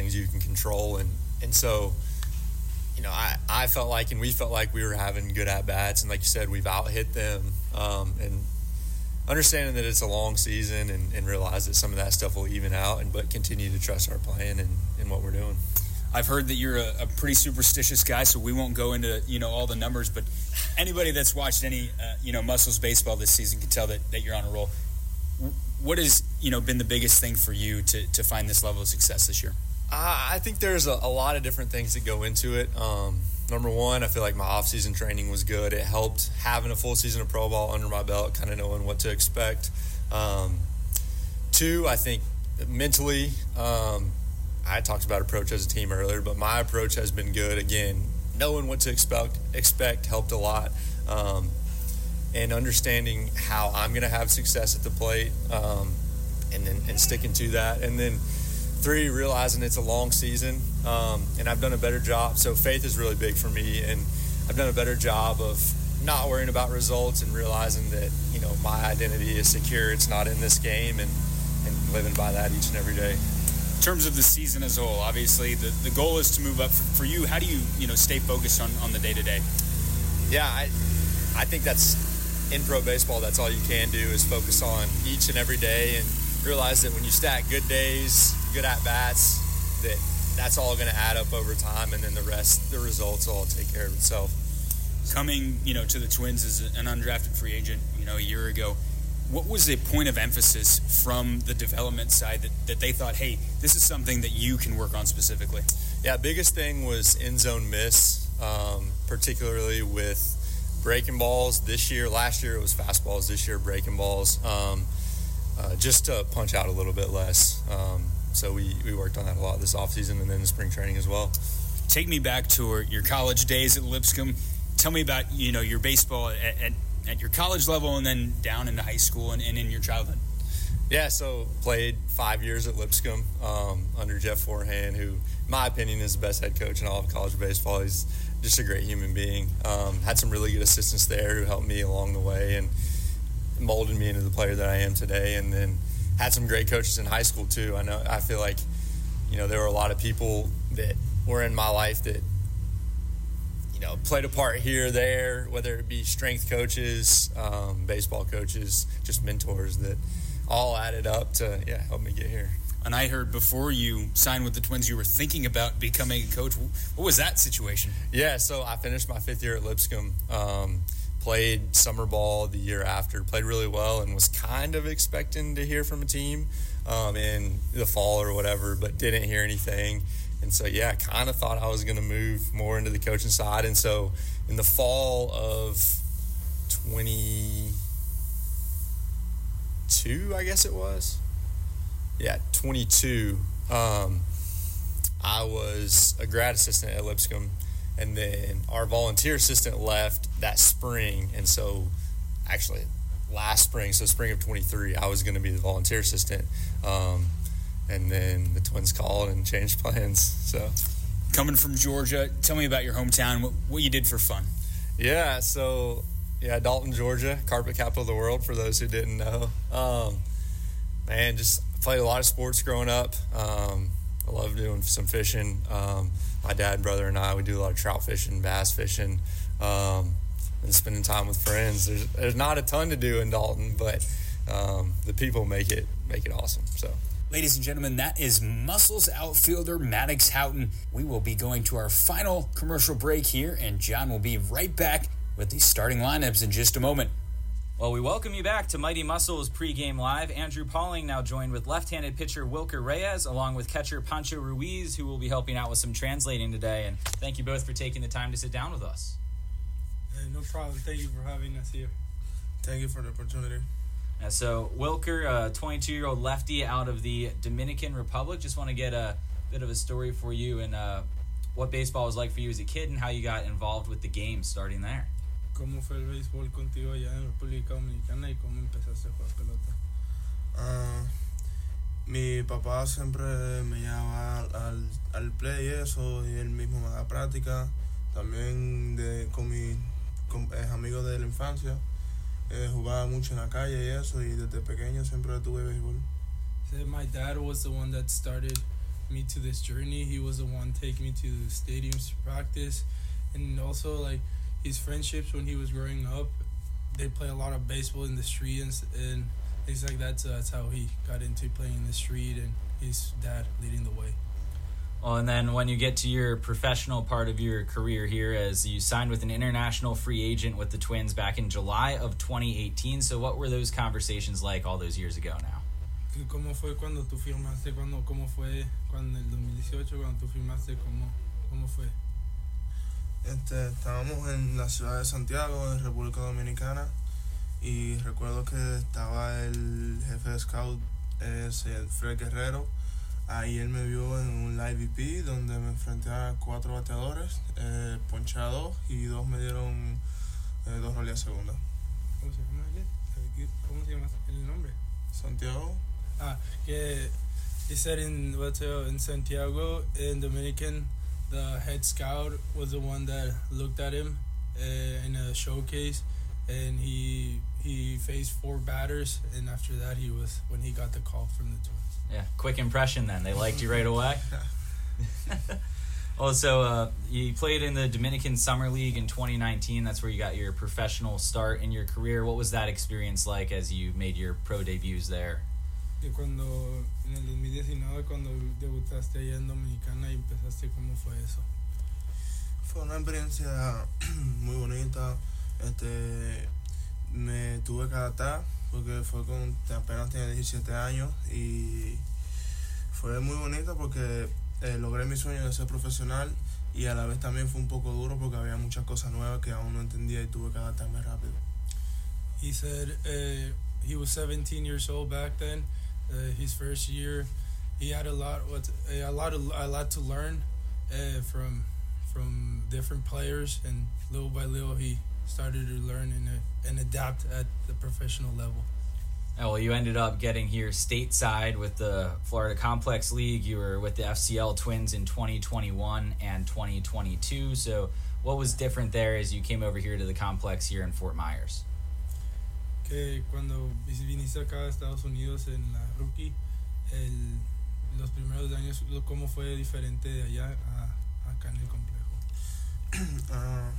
things you can control. And so, I felt like, and we felt like we were having good at-bats. And like you said, we've out-hit them. And understanding that it's a long season and realize that some of that stuff will even out, but continue to trust our plan and what we're doing. I've heard that you're a pretty superstitious guy, so we won't go into, all the numbers. But anybody that's watched any, Muscles baseball this season can tell that you're on a roll. What has, been the biggest thing for you to find this level of success this year? I think there's a lot of different things that go into it. Number one, I feel like my off-season training was good. It helped having a full season of pro ball under my belt, kind of knowing what to expect. Two, I think mentally, I talked about approach as a team earlier, but my approach has been good. Again, knowing what to expect helped a lot. And understanding how I'm going to have success at the plate, and sticking to that. And then three, realizing it's a long season, and I've done a better job. So faith is really big for me, and I've done a better job of not worrying about results and realizing that, my identity is secure. It's not in this game, and living by that each and every day. In terms of the season as a whole, obviously the goal is to move up. For you, how do you, stay focused on the day-to-day? Yeah, I think that's in pro baseball, that's all you can do is focus on each and every day and realize that when you stack good days, good at-bats, that's all going to add up over time, and then the results will all take care of itself. Coming, to the Twins as an undrafted free agent, a year ago, what was the point of emphasis from the development side that they thought, hey, this is something that you can work on specifically? Yeah, biggest thing was end-zone miss, particularly with breaking balls this year. Last year it was fastballs. This year breaking balls, just to punch out a little bit less. So we worked on that a lot this offseason and then the spring training as well. Take me back to your college days at Lipscomb. Tell me about your baseball at your college level and then down into high school and in your childhood. Yeah, so played 5 years at Lipscomb under Jeff Forehand, who, in my opinion, is the best head coach in all of college baseball. He's just a great human being. Had some really good assistants there who helped me along the way and molded me into the player that I am today. And then had some great coaches in high school too. I feel like, there were a lot of people that were in my life that, played a part here or there, whether it be strength coaches, baseball coaches, just mentors that all added up to, help me get here. And I heard before you signed with the Twins, you were thinking about becoming a coach. What was that situation? Yeah, so I finished my 5th year at Lipscomb, played summer ball the year after, played really well, and was kind of expecting to hear from a team in the fall or whatever, but didn't hear anything. And so, kind of thought I was going to move more into the coaching side. And so in the fall of 22, I guess it was. 22. I was a grad assistant at Lipscomb, and then our volunteer assistant left that spring. And so actually last spring, so spring of 23, I was going to be the volunteer assistant. And then the Twins called and changed plans. So, coming from Georgia, tell me about your hometown, what you did for fun. Dalton, Georgia, carpet capital of the world for those who didn't know. Just played a lot of sports growing up. I love doing some fishing. My dad and brother and we do a lot of trout fishing, bass fishing, and spending time with friends. There's not a ton to do in Dalton, but the people make it awesome. So. Ladies and gentlemen, that is Muscles outfielder Maddox Houghton. We will be going to our final commercial break here, and John will be right back with the starting lineups in just a moment. Well, we welcome you back to Mighty Muscles pregame live. Andrew Pauling now joined with left-handed pitcher Wilker Reyes, along with catcher Pancho Ruiz, who will be helping out with some translating today. And thank you both for taking the time to sit down with us. Hey, no problem. Thank you for having us here. Thank you for the opportunity. So Wilker, a 22-year-old lefty out of the Dominican Republic. Just want to get a bit of a story for you and what baseball was like for you as a kid and how you got involved with the game starting there. ¿Cómo fue el béisbol contigo allá en República Dominicana y cómo empezaste a jugar pelota? Mi papá siempre me llevaba al play y eso, y él mismo me da práctica. También con mis amigos de la infancia. Jugaba mucho en la calle y eso, y desde pequeño siempre tuve béisbol. So my dad was the one that started me to this journey. He was the one taking me to the stadiums to practice, and also like his friendships when he was growing up. They play a lot of baseball in the street and things like that. So that's how he got into playing in the street, and his dad leading the way. Well, and then when you get to your professional part of your career here, as you signed with an international free agent with the Twins back in July of 2018. So what were those conversations like all those years ago now? ¿Cómo fue cuando tú firmaste? ¿Cómo fue cuando en el 2018 cuando tú firmaste? ¿Cómo fue? Estábamos en la ciudad de Santiago, en República Dominicana, y recuerdo que estaba el jefe de scout, Fred Guerrero. Ahí él me vio en un live VP donde me enfrenté a 4 bateadores, ponché a 2 y 2 me dieron 2 roles a segunda. ¿Cómo se llama él? ¿Cómo se llama el nombre? Santiago. Que he said in Santiago, in Dominican, the head scout was the one that looked at him in a showcase, and he faced 4 batters, and after that when he got the call from the Twins. Yeah, quick impression then. They liked you right away? Also, you played in the Dominican Summer League in 2019. That's where you got your professional start in your career. What was that experience like as you made your pro debuts there? Que cuando en el 2019 cuando debutaste allá en Dominicana y empezaste, ¿cómo fue eso? Fue una experiencia muy bonita. Me tuve que adaptar porque apenas tenía 17 años y fue muy bonito porque logré mi sueño de ser profesional y a la vez también fue un poco duro porque había muchas cosas nuevas que aún no entendía y tuve que adaptarme rápido. He said he was 17 years old back then. His first year, he had a lot to learn from different players, and little by little he started to learn and adapt at the professional level. Oh, well, you ended up getting here stateside with the Florida Complex League. You were with the FCL Twins in 2021 and 2022. So what was different there as you came over here to the complex here in Fort Myers? Que cuando viniste acá a Estados Unidos en la rookie, los primeros años, ¿cómo fue diferente de allá a acá en el complejo?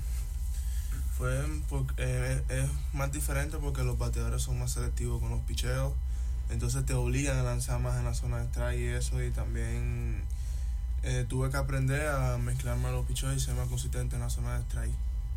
Es más diferente porque los bateadores son más selectivos con los picheos, entonces te obligan a lanzar más en la zona de strike y eso, y también tuve que aprender a mezclarme a los picheos y ser más consistente en la zona de strike.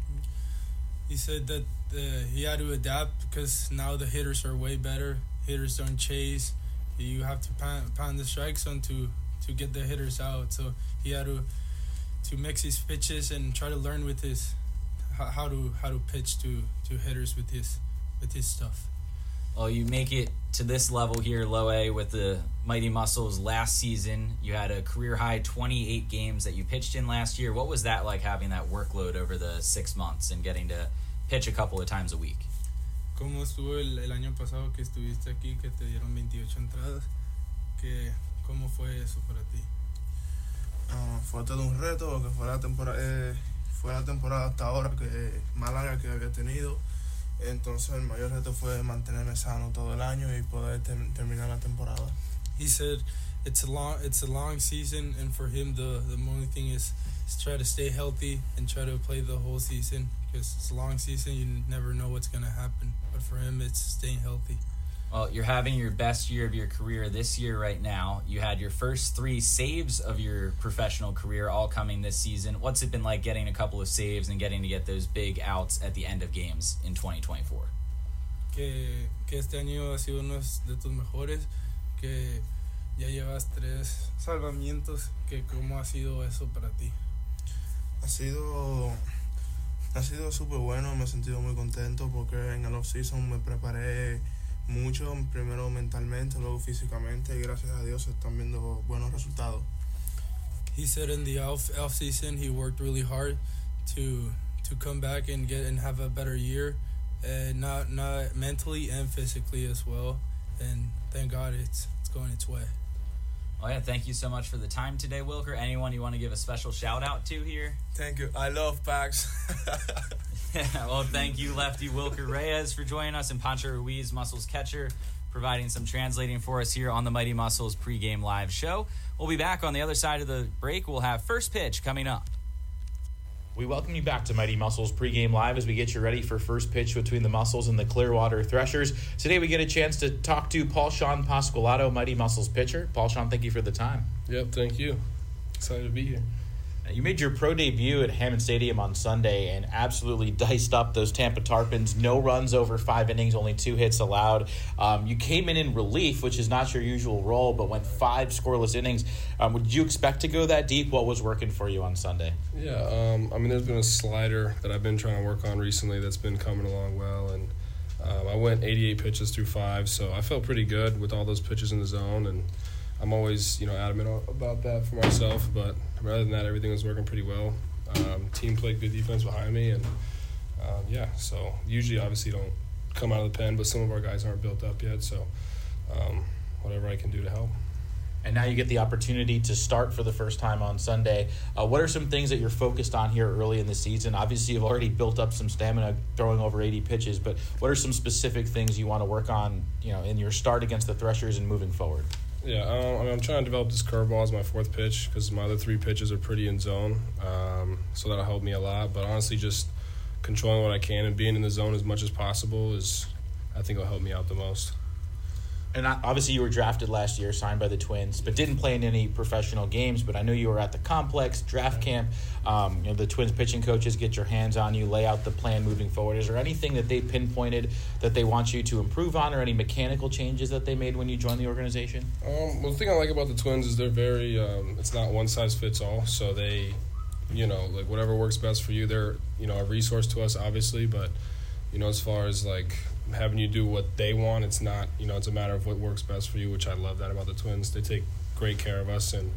He said that he had to adapt because now the hitters are way better. Hitters don't chase. You have to pound the strike zone to get the hitters out. So he had to mix his pitches and try to learn with his how to pitch to hitters with his stuff. Well, you make it to this level here, Low A, with the Mighty Muscles last season. You had a career-high 28 games that you pitched in last year. What was that like, having that workload over the 6 months and getting to pitch a couple of times a week? ¿Cómo estuvo el año pasado que estuviste aquí, que te dieron 28 entradas? ¿Cómo fue eso para ti? Fue todo un reto porque fue la temporada hasta ahora más larga que había tenido. Entonces el mayor reto fue mantenerme sano todo el año y poder terminar la temporada. He said it's a long season, and for him the only thing is try to stay healthy and try to play the whole season, because it's a long season, you never know what's going to happen. But for him, it's staying healthy. Well, you're having your best year of your career this year right now. You had your first 3 saves of your professional career all coming this season. What's it been like getting a couple of saves and getting to get those big outs at the end of games in 2024? Que este año ha sido uno de tus mejores, que ya llevas 3 salvamientos. Que ¿cómo ha sido eso para ti? Ha sido súper bueno, me he sentido muy contento porque en el off-season me preparé mucho, primero mentalmente, luego físicamente, y gracias a Dios están viendo buenos resultados. He said in the off season he worked really hard to come back and have a better year, not mentally and physically as well, and thank God it's going its way. Oh yeah, thank you so much for the time today, Wilker. Anyone you want to give a special shout out to here? Thank you. I love Pax. Well, thank you, lefty Wilker Reyes, for joining us, and Pancho Ruiz, Muscles catcher, providing some translating for us here on the Mighty Muscles pregame live show. We'll be back on the other side of the break. We'll have First Pitch coming up. We welcome you back to Mighty Muscles pregame live as we get you ready for first pitch between the Muscles and the Clearwater Threshers. Today we get a chance to talk to Paul-Sean Pasqualato, Mighty Muscles pitcher. Paul-Sean, thank you for the time. Yep, thank you. Excited to be here. You made your pro debut at Hammond Stadium on Sunday and absolutely diced up those Tampa Tarpons. No runs over 5 innings, only 2 hits allowed. You came in relief, which is not your usual role, but went 5 scoreless innings. Would you expect to go that deep? What was working for you on Sunday? Yeah, there's been a slider that I've been trying to work on recently that's been coming along well, and I went 88 pitches through 5, so I felt pretty good with all those pitches in the zone, and I'm always, adamant about that for myself, but rather than that, everything was working pretty well. Team played good defense behind me, and so usually obviously don't come out of the pen, but some of our guys aren't built up yet, so whatever I can do to help. And now you get the opportunity to start for the first time on Sunday. What are some things that you're focused on here early in the season? Obviously, you've already built up some stamina throwing over 80 pitches, but what are some specific things you want to work on, in your start against the Threshers and moving forward? Yeah, I'm trying to develop this curveball as my 4th pitch because my other 3 pitches are pretty in zone, so that'll help me a lot. But honestly, just controlling what I can and being in the zone as much as possible I think will help me out the most. And obviously you were drafted last year, signed by the Twins, but didn't play in any professional games. But I know you were at the complex, draft camp. The Twins pitching coaches get your hands on you, lay out the plan moving forward. Is there anything that they pinpointed that they want you to improve on, or any mechanical changes that they made when you joined the organization? Well, the thing I like about the Twins is they're very it's not one size fits all. So they, like whatever works best for you, they're, a resource to us, obviously. But, as far as like having you do what they want, it's not, it's a matter of what works best for you, which I love that about the Twins. They take great care of us, and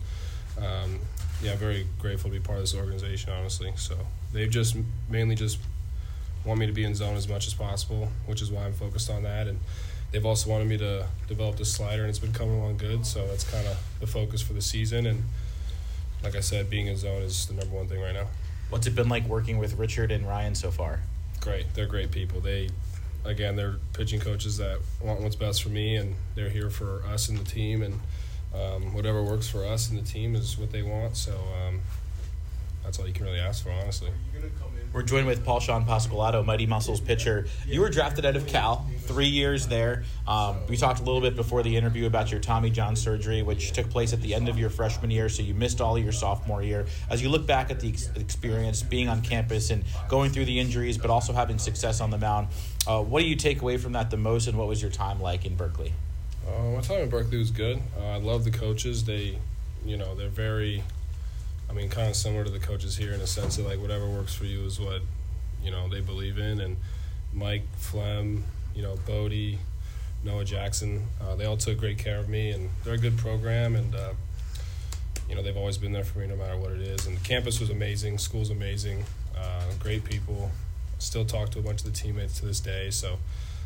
very grateful to be part of this organization, honestly. So they've just mainly just want me to be in zone as much as possible, which is why I'm focused on that. And they've also wanted me to develop the slider, and it's been coming along good. So that's kind of the focus for the season. And like I said, being in zone is the number one thing right now. What's it been like working with Richard and Ryan so far? Great. They're great people. They're pitching coaches that want what's best for me, and they're here for us and the team, and whatever works for us and the team is what they want. So that's all you can really ask for, honestly. We're joined with Paul-Sean Pasqualato, Mighty Muscles pitcher. You were drafted out of Cal, 3 years there. We talked a little bit before the interview about your Tommy John surgery, which took place at the end of your freshman year, so you missed all of your sophomore year. As you look back at the experience, being on campus and going through the injuries, but also having success on the mound, what do you take away from that the most, and what was your time like in Berkeley? My time in Berkeley was good. I love the coaches. They're very, kind of similar to the coaches here in a sense that, like, whatever works for you is what, they believe in. And Mike, Flem, Bodie, Noah Jackson, they all took great care of me, and they're a good program, and, they've always been there for me no matter what it is. And the campus was amazing, school's amazing, great people. Still talk to a bunch of the teammates to this day, so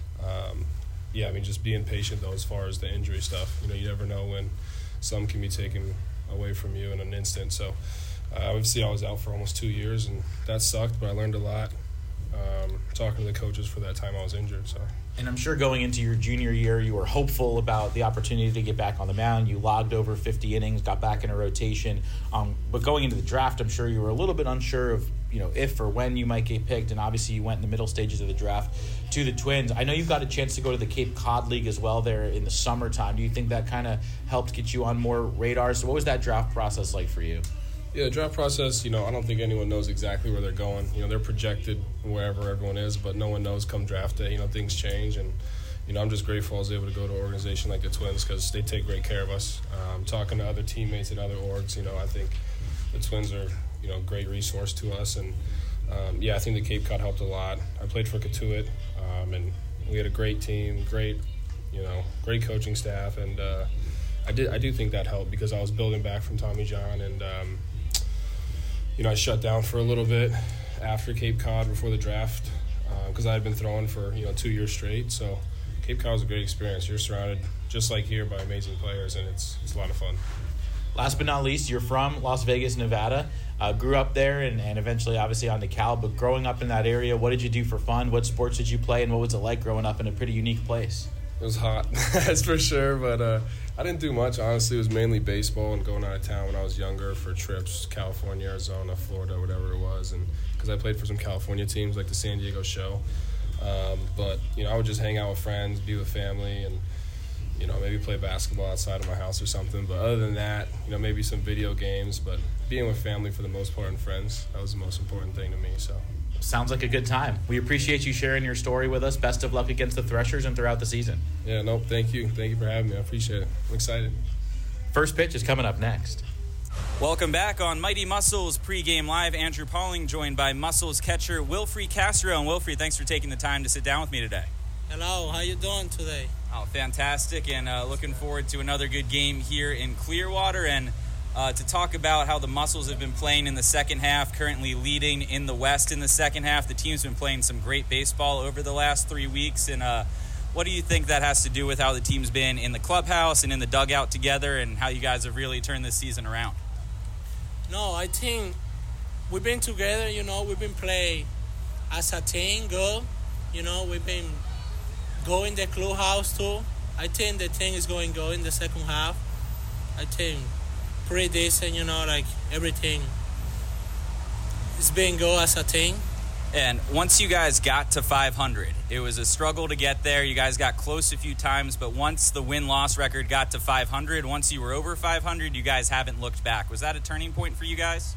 just being patient though as far as the injury stuff. You never know when some can be taken away from you in an instant. So obviously I was out for almost 2 years, and that sucked, but I learned a lot talking to the coaches for that time I was injured. So. And I'm sure going into your junior year, you were hopeful about the opportunity to get back on the mound. You logged over 50 innings, got back in a rotation. But going into the draft, I'm sure you were a little bit unsure of, if or when you might get picked. And obviously you went in the middle stages of the draft to the Twins. I know you got a chance to go to the Cape Cod League as well there in the summertime. Do you think that kind of helped get you on more radar? So what was that draft process like for you? Yeah, draft process, I don't think anyone knows exactly where they're going. They're projected wherever everyone is, but no one knows come draft day. Things change, and, I'm just grateful I was able to go to an organization like the Twins because they take great care of us. Talking to other teammates and other orgs, I think the Twins are, a great resource to us, and, I think the Cape Cod helped a lot. I played for Katuitt, and we had a great team, great coaching staff, and I do think that helped because I was building back from Tommy John, and I shut down for a little bit after Cape Cod before the draft because I had been throwing for 2 years straight. So Cape Cod was a great experience. You're surrounded just like here by amazing players, and it's a lot of fun. Last but not least, you're from Las Vegas, Nevada. Grew up there and eventually obviously on to Cal. But growing up in that area, what did you do for fun? What sports did you play, and what was it like growing up in a pretty unique place? It was hot, that's for sure. But I didn't do much, honestly. It was mainly baseball and going out of town when I was younger for trips, California, Arizona, Florida, whatever it was. And because I played for some California teams like the San Diego Show. But, I would just hang out with friends, be with family, and, maybe play basketball outside of my house or something. But other than that, maybe some video games. But being with family for the most part and friends, that was the most important thing to me, so. Sounds like a good time. We appreciate you sharing your story with us. Best of luck against the Threshers and throughout the season. Yeah, no, thank you. Thank you for having me. I appreciate it. I'm excited. First pitch is coming up next. Welcome back on Mighty Muscles pregame live. Andrew Pauling joined by Muscles catcher Wilfrey Castro. And Wilfrey, thanks for taking the time to sit down with me today. Hello, how you doing today? Oh, fantastic, and looking forward to another good game here in Clearwater. And to talk about how the Muscles have been playing in the second half, currently leading in the West in the second half. The team's been playing some great baseball over the last 3 weeks. And what do you think that has to do with how the team's been in the clubhouse and in the dugout together, and how you guys have really turned this season around? No, I think we've been together, we've been playing as a team good. We've been going the clubhouse too. I think the thing is going good in the second half. I think pretty decent, everything is being good as a team. And once you guys got to 500, it was a struggle to get there. You guys got close a few times, but once the win-loss record got to 500, once you were over 500, you guys haven't looked back. Was that a turning point for you guys?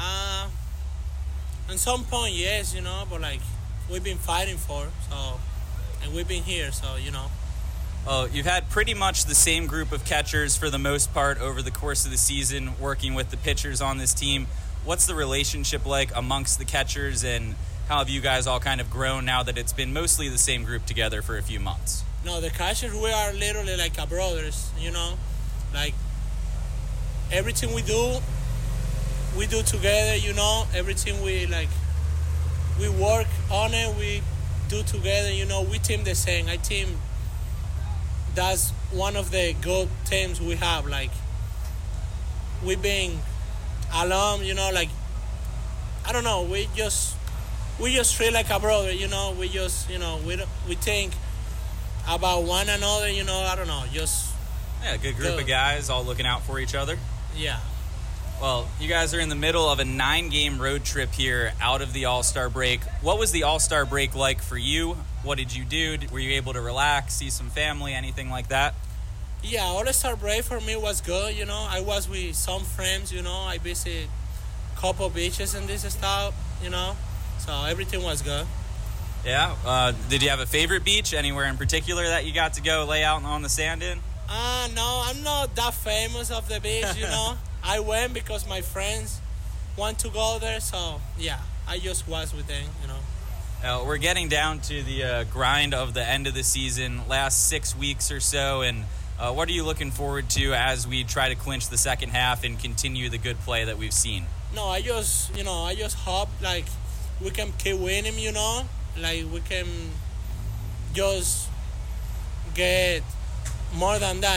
At some point, yes, but we've been fighting for, and we've been here, You've had pretty much the same group of catchers for the most part over the course of the season, working with the pitchers on this team. What's the relationship like amongst the catchers, and how have you guys all kind of grown now that it's been mostly the same group together for a few months? No, the catchers, we are literally like a brothers, Like, everything we do together, Everything we work on it, we do together, we team the same. I team, that's one of the good teams we have. We've been alum, I don't know, we just treat like a brother, we just, we think about one another, I don't know, just. Yeah, a good group of guys all looking out for each other. Yeah. Well, you guys are in the middle of a 9-game road trip here out of the All-Star break. What was the All-Star break like for you? What did you do? Were you able to relax, see some family, anything like that? Yeah, All-Star break for me was good, I was with some friends, I visited a couple beaches and this stuff, so everything was good. Yeah? Did you have a favorite beach, anywhere in particular that you got to go lay out on the sand in? No, I'm not that famous of the beach, I went because my friends want to go there, so yeah, I just was with them, We're getting down to the grind of the end of the season, last 6 weeks or so, and what are you looking forward to as we try to clinch the second half and continue the good play that we've seen? No, I just hope, we can keep winning, we can just get more than that,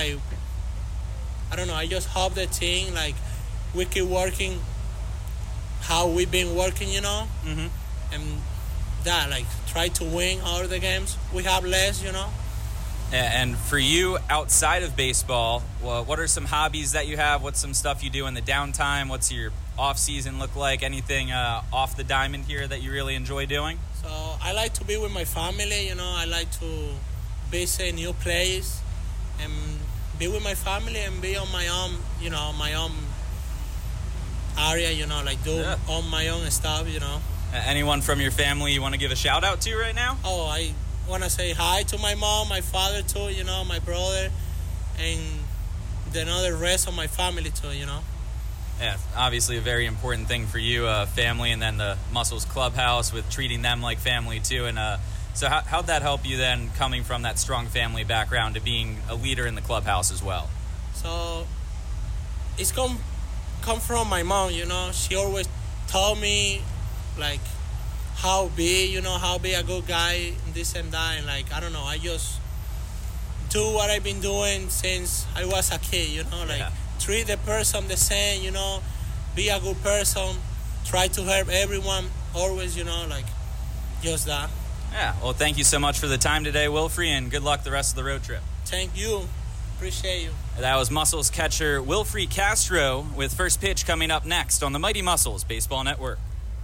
I don't know, I just hope the team, we keep working how we've been working, Mm-hmm. And that, try to win all the games we have less, And for you, outside of baseball, what are some hobbies that you have? What's some stuff you do in the downtime? What's your off-season look like? Anything off the diamond here that you really enjoy doing? So I like to be with my family, I like to visit new places and be with my family and be on my own, my own area, do on my own stuff, Anyone from your family you want to give a shout out to right now? Oh, I want to say hi to my mom, my father too, my brother, and the rest of my family too, Yeah, obviously a very important thing for you, family, and then the Muscles Clubhouse with treating them like family too. And so how'd that help you then, coming from that strong family background to being a leader in the clubhouse as well? So it's come from my mom, She always told me, how be a good guy, this and that. And, I don't know, I just do what I've been doing since I was a kid, Treat the person the same, be a good person, try to help everyone, always, just that. Yeah, well, thank you so much for the time today, Wilfrey, and good luck the rest of the road trip. Thank you. Appreciate you. That was Muscles catcher Wilfrey Castro with First Pitch coming up next on the Mighty Muscles Baseball Network.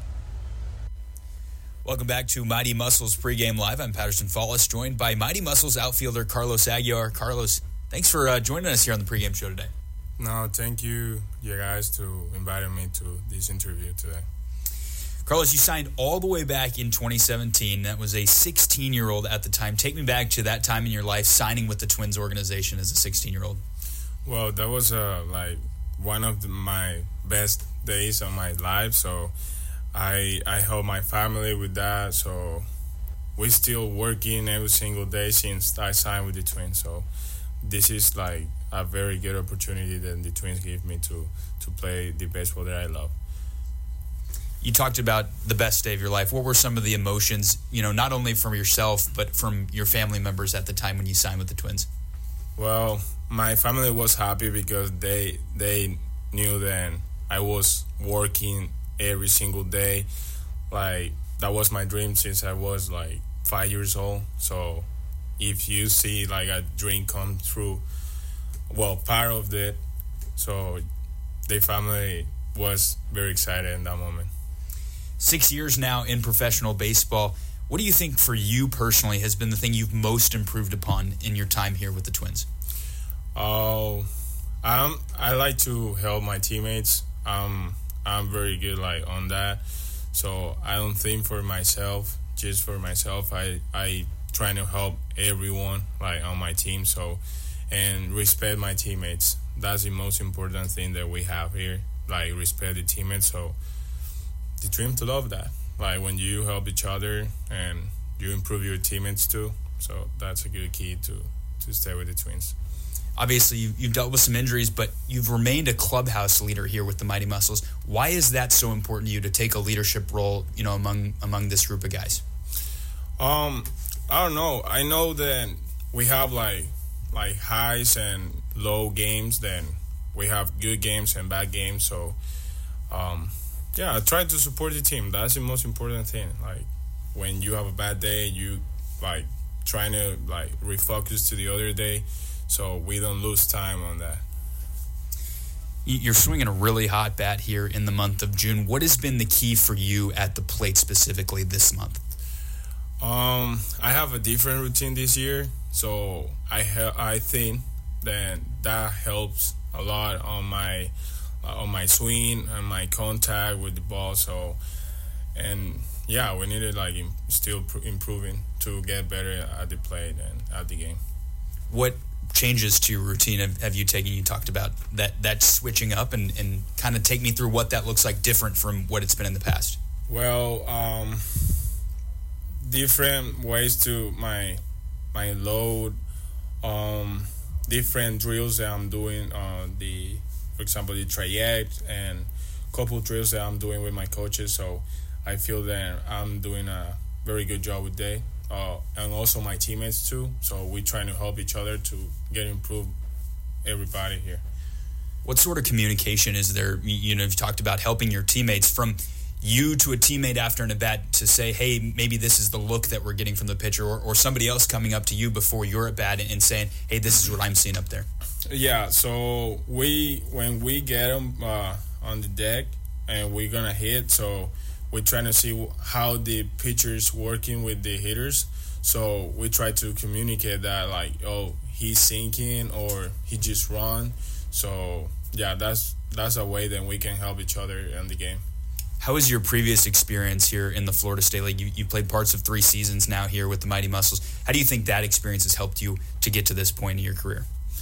Welcome back to Mighty Muscles Pregame Live. I'm Patterson Fallis, joined by Mighty Muscles outfielder Carlos Aguiar. Carlos, thanks for joining us here on the pregame show today. No, thank you guys to inviting me to this interview today. Carlos, you signed all the way back in 2017. That was a 16-year-old at the time. Take me back to that time in your life signing with the Twins organization as a 16-year-old. Well, that was like one of my best days of my life. So I helped my family with that. So we're still working every single day since I signed with the Twins. So this is like a very good opportunity that the Twins gave me to play the baseball that I love. You talked about the best day of your life. What were some of the emotions, not only from yourself, but from your family members at the time when you signed with the Twins? Well, my family was happy because they knew that I was working every single day. Like, that was my dream since I was like 5 years old. So if you see like a dream come true, well, part of it. So the family was very excited in that moment. 6 years now in professional baseball. What do you think for you personally has been the thing you've most improved upon in your time here with the Twins? Oh, I like to help my teammates. I'm very good like on that. So I don't think for myself, just for myself. I try to help everyone like on my team. So and respect my teammates. That's the most important thing that we have here. Like respect the teammates. So the dream to love that. Like when you help each other and you improve your teammates too. So that's a good key to stay with the Twins. Obviously, you've dealt with some injuries, but you've remained a clubhouse leader here with the Mighty Muscles. Why is that so important to you to take a leadership role, among this group of guys? I don't know. I know that we have like highs and low games. Then we have good games and bad games. So, yeah, I try to support the team. That's the most important thing. Like when you have a bad day, you like trying to like refocus to the other day, so we don't lose time on that. You're swinging a really hot bat here in the month of June. What has been the key for you at the plate specifically this month? I have a different routine this year, so I think that helps a lot on my swing and my contact with the ball. So, and yeah, we need to still improving to get better at the plate and at the game. What changes to your routine have you taken? You talked about that switching up and kind of take me through what that looks like different from what it's been in the past. Well, different ways to my load, different drills that I'm doing for example, the traject and couple drills that I'm doing with my coaches. So I feel that I'm doing a very good job with that. And also my teammates too. So we're trying to help each other to get improved, everybody here. What sort of communication is there? You've talked about helping your teammates, from you to a teammate after an at-bat to say, hey, maybe this is the look that we're getting from the pitcher, or somebody else coming up to you before your at-bat and saying, hey, this is what I'm seeing up there. Yeah, so when we get them on the deck and we're going to hit, so we're trying to see how the pitcher's working with the hitters. So we try to communicate that, like, oh, he's sinking or he just run. So, yeah, that's a way that we can help each other in the game. How was your previous experience here in the Florida State League? You played parts of 3 seasons now here with the Mighty Muscles. How do you think that experience has helped you to get to this point in your career?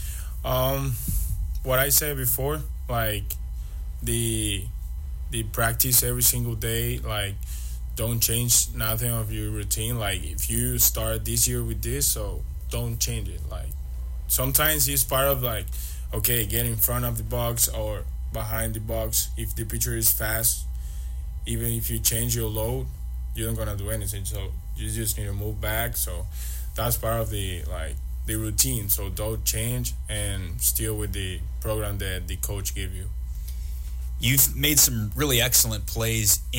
What I said before, like the practice every single day, like don't change nothing of your routine. Like if you start this year with this, so don't change it. Like sometimes it's part of like, okay, get in front of the box or behind the box. If the pitcher is fast, even if you change your load, you're not gonna do anything. So you just need to move back. So that's part of the routine. So don't change and still with the program that the coach gave you. You've made some really excellent plays in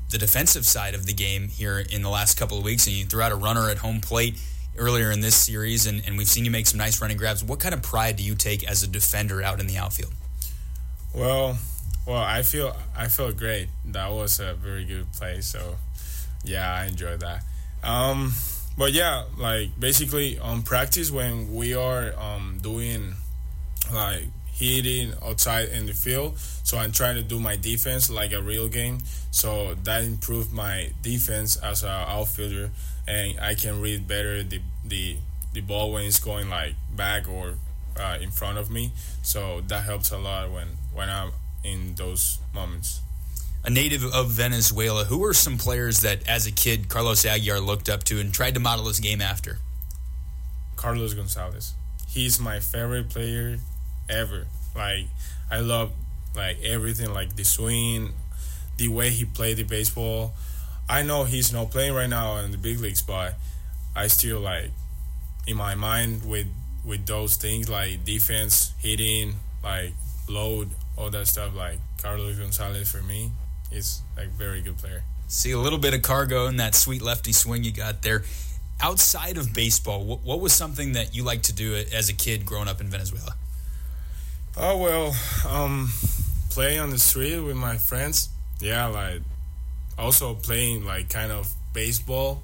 the defensive side of the game here in the last couple of weeks, and you threw out a runner at home plate earlier in this series, and we've seen you make some nice running grabs. What kind of pride do you take as a defender out in the outfield? Well, I feel great. That was a very good play, so yeah, I enjoyed that. But yeah, like basically on practice when we are doing like hitting outside in the field, so I'm trying to do my defense like a real game. So that improved my defense as an outfielder, and I can read better the ball when it's going like back or in front of me. So that helps a lot when I'm in those moments. A native of Venezuela, who are some players that, as a kid, Carlos Aguiar looked up to and tried to model his game after? Carlos Gonzalez. He's my favorite player ever. Like, I love like everything, like the swing, the way he played the baseball. I know he's not playing right now in the big leagues, but I still like in my mind with those things like defense, hitting, like load, all that stuff. Like Carlos Gonzalez for me is like very good player. See a little bit of cargo in that sweet lefty swing you got there. Outside of baseball, what was something that you liked to do as a kid growing up in Venezuela? Oh, well, playing on the street with my friends. Yeah, like also playing like kind of baseball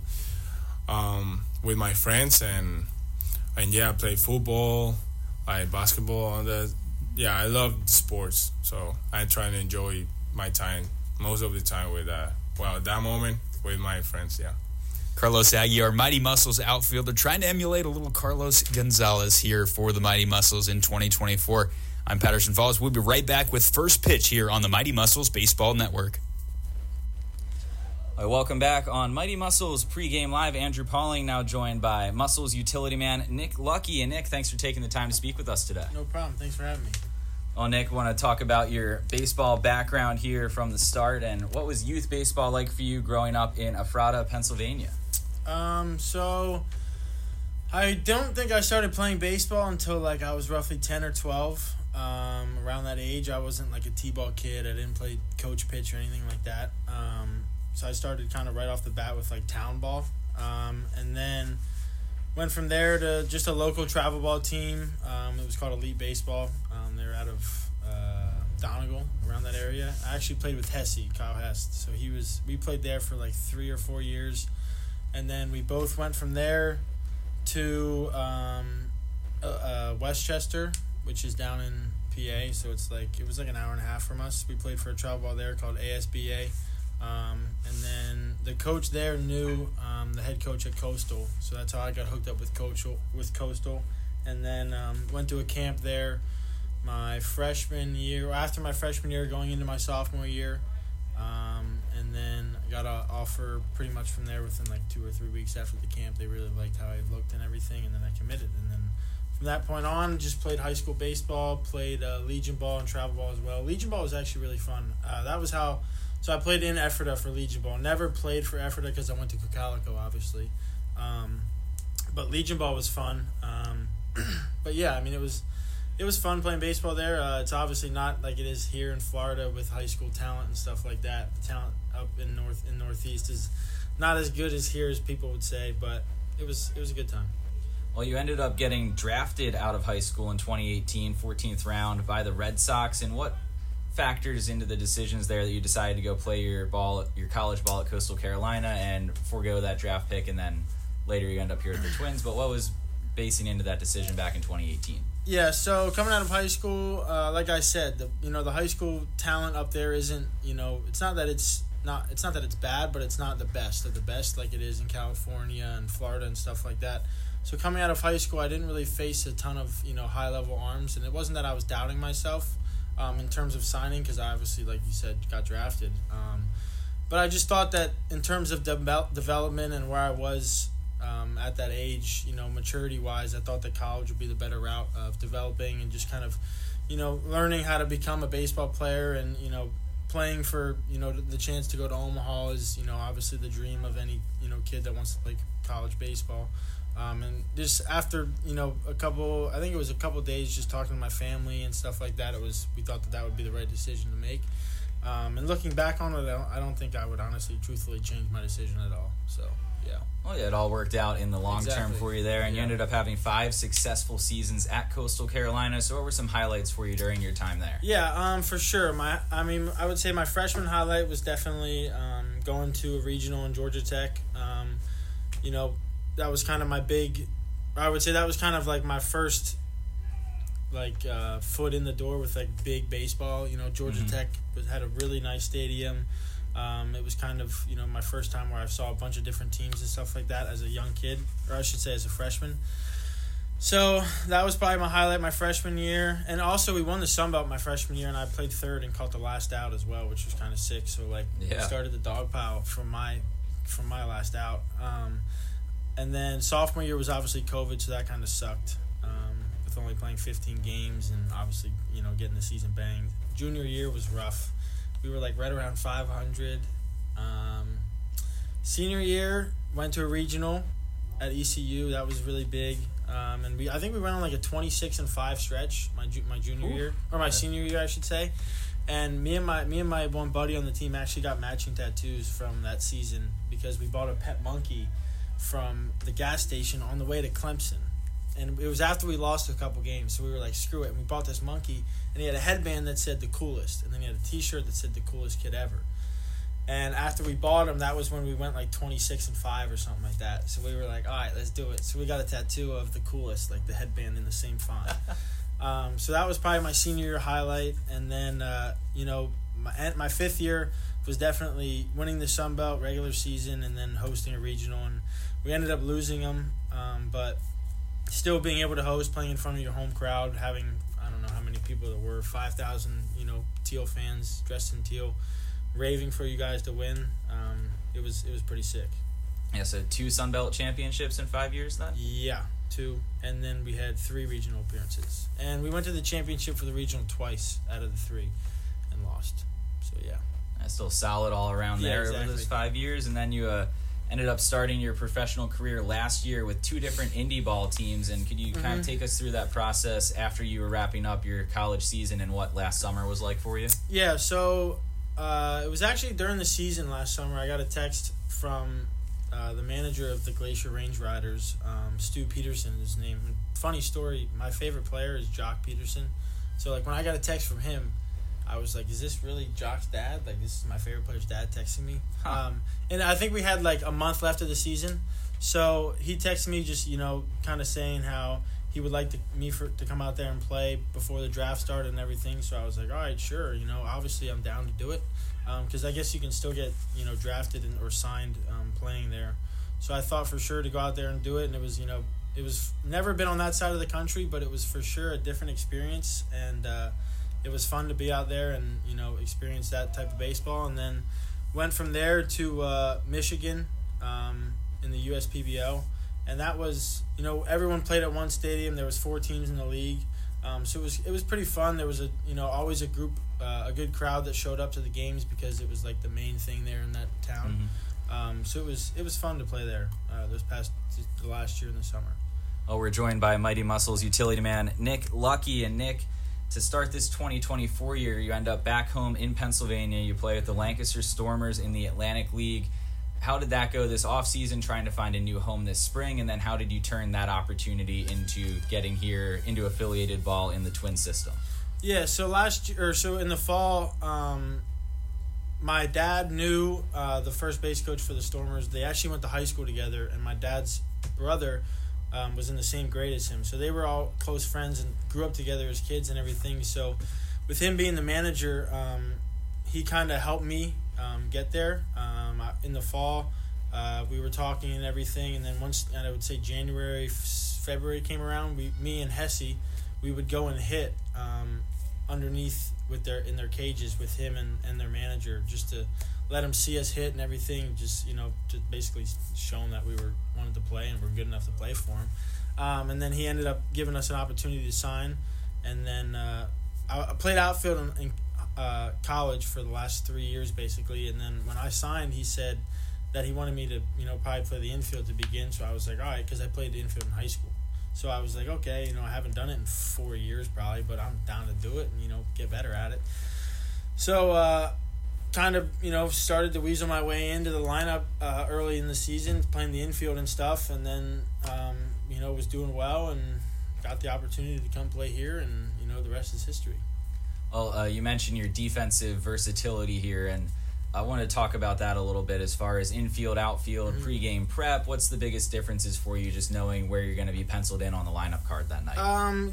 with my friends and yeah, play football, like basketball. Yeah, I love sports, so I try to enjoy my time most of the time with that moment with my friends. Yeah. Carlos Aguiar, Mighty Muscles outfielder, trying to emulate a little Carlos Gonzalez here for the Mighty Muscles in 2024. I'm Patterson Falls. We'll be right back with First Pitch here on the Mighty Muscles Baseball Network. All right, welcome back on Mighty Muscles pregame live. Andrew Pauling now joined by Muscles utility man Nick Lucky. And Nick, thanks for taking the time to speak with us today. No problem. Thanks for having me. Well, Nick, want to talk about your baseball background here from the start, and what was youth baseball like for you growing up in Ephrata, Pennsylvania? So I don't think I started playing baseball until like I was roughly 10 or 12. Around that age, I wasn't like a T-ball kid. I didn't play coach pitch or anything like that. So I started kind of right off the bat with like town ball, and then went from there to just a local travel ball team. It was called Elite Baseball. They were out of Donegal, around that area. I actually played with Hesse, Kyle Hest. So we played there for like 3 or 4 years. And then we both went from there to Westchester, which is down in PA. So it was like an hour and a half from us. We played for a travel ball there called ASBA. And then the coach there knew the head coach at Coastal. So that's how I got hooked up with Coastal. And then went to a camp there my freshman year, after my freshman year, going into my sophomore year. And then I got an offer pretty much from there within like 2 or 3 weeks after the camp. They really liked how I looked and everything, and then I committed. And then from that point on, just played high school baseball, played Legion ball and travel ball as well. Legion ball was actually really fun. So I played in Ephrata for Legion ball. Never played for Ephrata because I went to Cocalico, obviously. But Legion ball was fun. But yeah, I mean, it was fun playing baseball there. It's obviously not like it is here in Florida with high school talent and stuff like that. The talent up in Northeast is not as good as here as people would say, but it was a good time. Well, you ended up getting drafted out of high school in 2018, 14th round by the Red Sox. And what factors into the decisions there that you decided to go play your college ball at Coastal Carolina and forego that draft pick, and then later you end up here at the Twins? But what was basing into that decision back in 2018? Yeah, so coming out of high school, like I said, the high school talent up there isn't, it's not that it's bad, but it's not the best of the best like it is in California and Florida and stuff like that. So coming out of high school, I didn't really face a ton of, high level arms, and it wasn't that I was doubting myself in terms of signing, because I obviously, like you said, got drafted. But I just thought that in terms of development and where I was at that age, maturity-wise, I thought that college would be the better route of developing and just kind of, learning how to become a baseball player and, playing for, the chance to go to Omaha is, obviously the dream of any, kid that wants to play college baseball. And just after, a couple days just talking to my family and stuff like that, we thought that would be the right decision to make. And looking back on it, I don't think I would honestly, truthfully change my decision at all. So, yeah. Well, yeah, it all worked out in the long term for you there, and you ended up having 5 successful seasons at Coastal Carolina. So what were some highlights for you during your time there? Yeah, for sure. I would say my freshman highlight was definitely going to a regional in Georgia Tech. That was kind of I would say that was kind of like my first foot in the door with big baseball. Georgia Tech had a really nice stadium. It was kind of my first time where I saw a bunch of different teams and stuff like that as a young kid, or I should say as a freshman. So that was probably my highlight my freshman year, and also we won the Sun Belt my freshman year, and I played third and caught the last out as well, which was kind of sick. So we started the dog pile from my last out, and then sophomore year was obviously COVID, so that kind of sucked. With only playing 15 games and obviously getting the season banged. Junior year was rough. We were right around 500. Senior year, went to a regional at ECU. That was really big. And I think we went on a 26-5 stretch my junior year, or my senior year, I should say. And me and my one buddy on the team actually got matching tattoos from that season because we bought a pet monkey from the gas station on the way to Clemson. And it was after we lost a couple games, so we were like, screw it. And we bought this monkey, and he had a headband that said the coolest, and then he had a T-shirt that said the coolest kid ever. And after we bought him, that was when we went 26-5 or something like that. So we were like, all right, let's do it. So we got a tattoo of the coolest, the headband in the same font. So that was probably my senior year highlight. And then, my fifth year was definitely winning the Sun Belt regular season and then hosting a regional. And we ended up losing them, but still being able to host, playing in front of your home crowd, having, I don't know how many people there were, 5,000, Teal fans dressed in teal, raving for you guys to win. It was pretty sick. Yeah, so 2 Sun Belt championships in 5 years then? Yeah, 2. And then we had 3 regional appearances. And we went to the championship for the regional twice out of the 3 and lost. So, yeah. That's still solid all around there over those 5 years. And then you ended up starting your professional career last year with 2 different indie ball teams. And could you kind of take us through that process after you were wrapping up your college season and what last summer was like for you? Yeah, so it was actually during the season last summer. I got a text from the manager of the Glacier Range Riders, Stu Peterson, his name. Funny story, my favorite player is Jock Peterson. So when I got a text from him, I was like, is this really Jock's dad? This is my favorite player's dad texting me. And I think we had a month left of the season. So he texted me just, kind of saying how he would like me to come out there and play before the draft started and everything. So I was like, all right, sure. Obviously I'm down to do it. Because I guess you can still get, drafted or signed playing there. So I thought for sure to go out there and do it. And it was, it was never been on that side of the country, but it was for sure a different experience. And it was fun to be out there and, experience that type of baseball. And then went from there to Michigan in the USPBL. And that was, everyone played at one stadium. There was 4 teams in the league. So it was pretty fun. There was always a group, a good crowd that showed up to the games because it was the main thing there in that town. So it was fun to play there the last year in the summer. Oh, we're joined by Mighty Muscles utility man Nick Lucky. And Nick, to start this 2024 year, you end up back home in Pennsylvania. You play with the Lancaster Stormers in the Atlantic League. How did that go this offseason, trying to find a new home this spring? And then how did you turn that opportunity into getting here into affiliated ball in the Twin system? Yeah, so in the fall, my dad knew the first base coach for the Stormers. They actually went to high school together, and my dad's brother was in the same grade as him. So they were all close friends and grew up together as kids and everything. So with him being the manager, he kind of helped me get there. In the fall, we were talking and everything, and then once, I would say January, February came around, me and Hesse, we would go and hit underneath in their cages with him and their manager, just to let him see us hit and everything, just to basically show him that we wanted to play and we're good enough to play for him. And then he ended up giving us an opportunity to sign, and then I played outfield in college for the last 3 years basically, and then when I signed, he said that he wanted me to probably play the infield to begin. So I was like, all right, because I played the infield in high school. So I was like, okay, I haven't done it in 4 years probably, but I'm down to do it and get better at it. So kind of, started to weasel my way into the lineup early in the season, playing the infield and stuff, and then, was doing well and got the opportunity to come play here, and, the rest is history. Well, you mentioned your defensive versatility here, and I want to talk about that a little bit as far as infield, outfield, pregame prep. What's the biggest differences for you just knowing where you're going to be penciled in on the lineup card that night?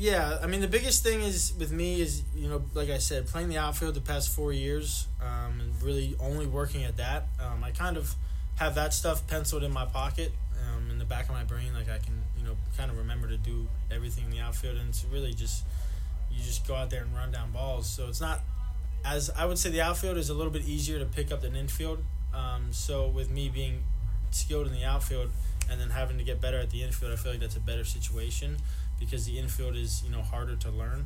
The biggest thing is with me is, like I said, playing the outfield the past 4 years and really only working at that. I kind of have that stuff penciled in my pocket in the back of my brain. Like I can, kind of remember to do everything in the outfield, and it's really just you just go out there and run down balls. So it's not, as I would say, the outfield is a little bit easier to pick up than infield. So with me being skilled in the outfield and then having to get better at the infield, I feel like that's a better situation because the infield is, harder to learn.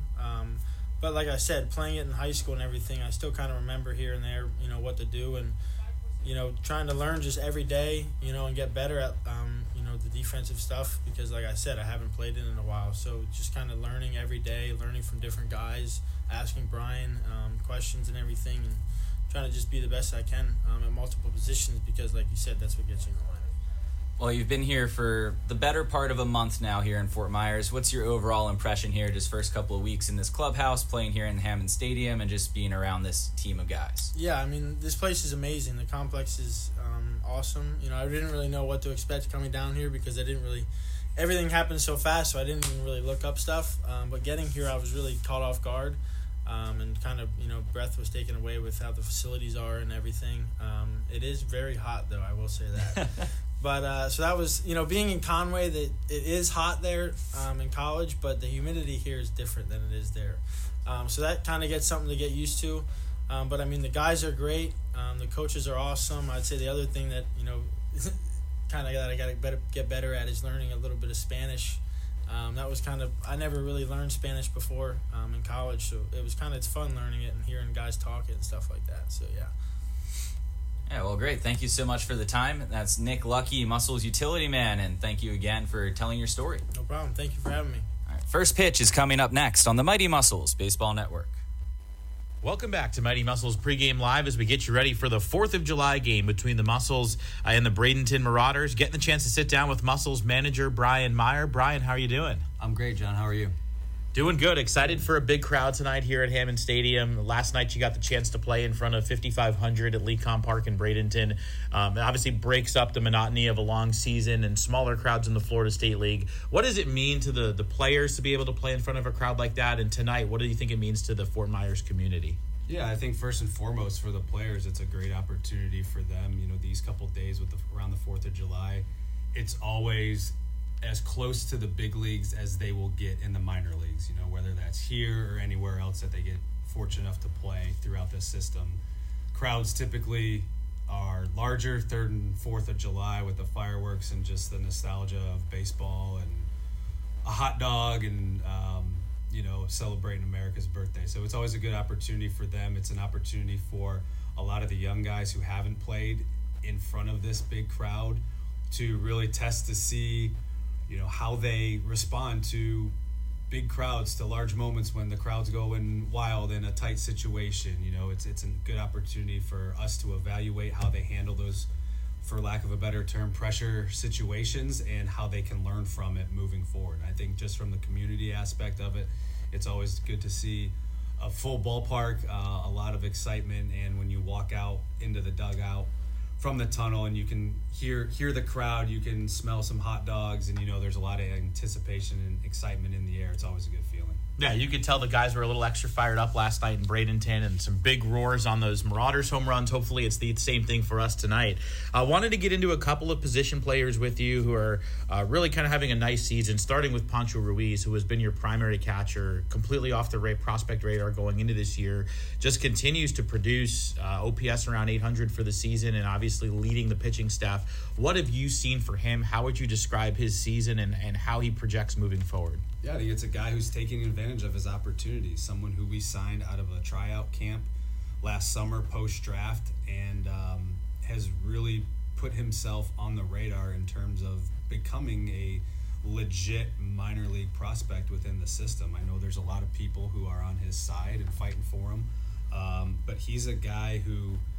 But like I said, playing it in high school and everything, I still kind of remember here and there, what to do, and, trying to learn just every day, and get better at, the defensive stuff because, like I said, I haven't played it in a while. So just kind of learning every day, learning from different guys, asking Brian questions and everything, and trying to just be the best I can at multiple positions because, like you said, that's what gets you in the line. Well, you've been here for the better part of a month now here in Fort Myers. What's your overall impression here, just first couple of weeks in this clubhouse, playing here in Hammond Stadium, and just being around this team of guys? Yeah, this place is amazing. The complex is awesome. I didn't really know what to expect coming down here because everything happened so fast, so I didn't even really look up stuff. But getting here, I was really caught off guard. And kind of, breath was taken away with how the facilities are and everything. It is very hot, though, I will say that. But so that was, being in Conway, that it is hot there in college, but the humidity here is different than it is there. So that kind of gets something to get used to. But, the guys are great. The coaches are awesome. I'd say the other thing that, kind of that I got to get better at is learning a little bit of Spanish. That was kind of, I never really learned Spanish before in college, so it's fun learning it and hearing guys talk it and stuff like that. So, yeah. Yeah, well, great. Thank you so much for the time. That's Nick Lucky, Muscles Utility Man, and thank you again for telling your story. No problem. Thank you for having me. All right, first pitch is coming up next on the Mighty Muscles Baseball Network. Welcome back to Mighty Muscles pregame live as we get you ready for the 4th of July game between the Muscles and the Bradenton Marauders. Getting the chance to sit down with Muscles manager Brian Meyer. Brian, how are you doing? I'm great, John. How are you? Doing good. Excited for a big crowd tonight here at Hammond Stadium. Last night you got the chance to play in front of 5,500 at Lecom Park in Bradenton. It obviously breaks up the monotony of a long season and smaller crowds in the Florida State League. What does it mean to the players to be able to play in front of a crowd like that? And tonight, what do you think it means to the Fort Myers community? Yeah, I think first and foremost for the players, it's a great opportunity for them. These couple of days around the 4th of July, it's always as close to the big leagues as they will get in the minor leagues, whether that's here or anywhere else that they get fortunate enough to play throughout this system. Crowds typically are larger 3rd and 4th of July with the fireworks and just the nostalgia of baseball and a hot dog and, celebrating America's birthday. So it's always a good opportunity for them. It's an opportunity for a lot of the young guys who haven't played in front of this big crowd to really test to see how they respond to big crowds, to large moments when the crowd's going wild in a tight situation. It's a good opportunity for us to evaluate how they handle those, for lack of a better term, pressure situations and how they can learn from it moving forward. I think just from the community aspect of it, it's always good to see a full ballpark, a lot of excitement, and when you walk out into the dugout from the tunnel and you can hear the crowd, you can smell some hot dogs, and there's a lot of anticipation and excitement in the air. It's always a good feeling. Yeah, you could tell the guys were a little extra fired up last night in Bradenton and some big roars on those Marauders home runs. Hopefully it's the same thing for us tonight. I wanted to get into a couple of position players with you who are really kind of having a nice season, starting with Pancho Ruiz, who has been your primary catcher, completely off the prospect radar going into this year, just continues to produce OPS around 800 for the season and obviously leading the pitching staff. What have you seen for him? How would you describe his season and how he projects moving forward? Yeah, I think it's a guy who's taking advantage of his opportunities, someone who we signed out of a tryout camp last summer post-draft and has really put himself on the radar in terms of becoming a legit minor league prospect within the system. I know there's a lot of people who are on his side and fighting for him, but he's a guy who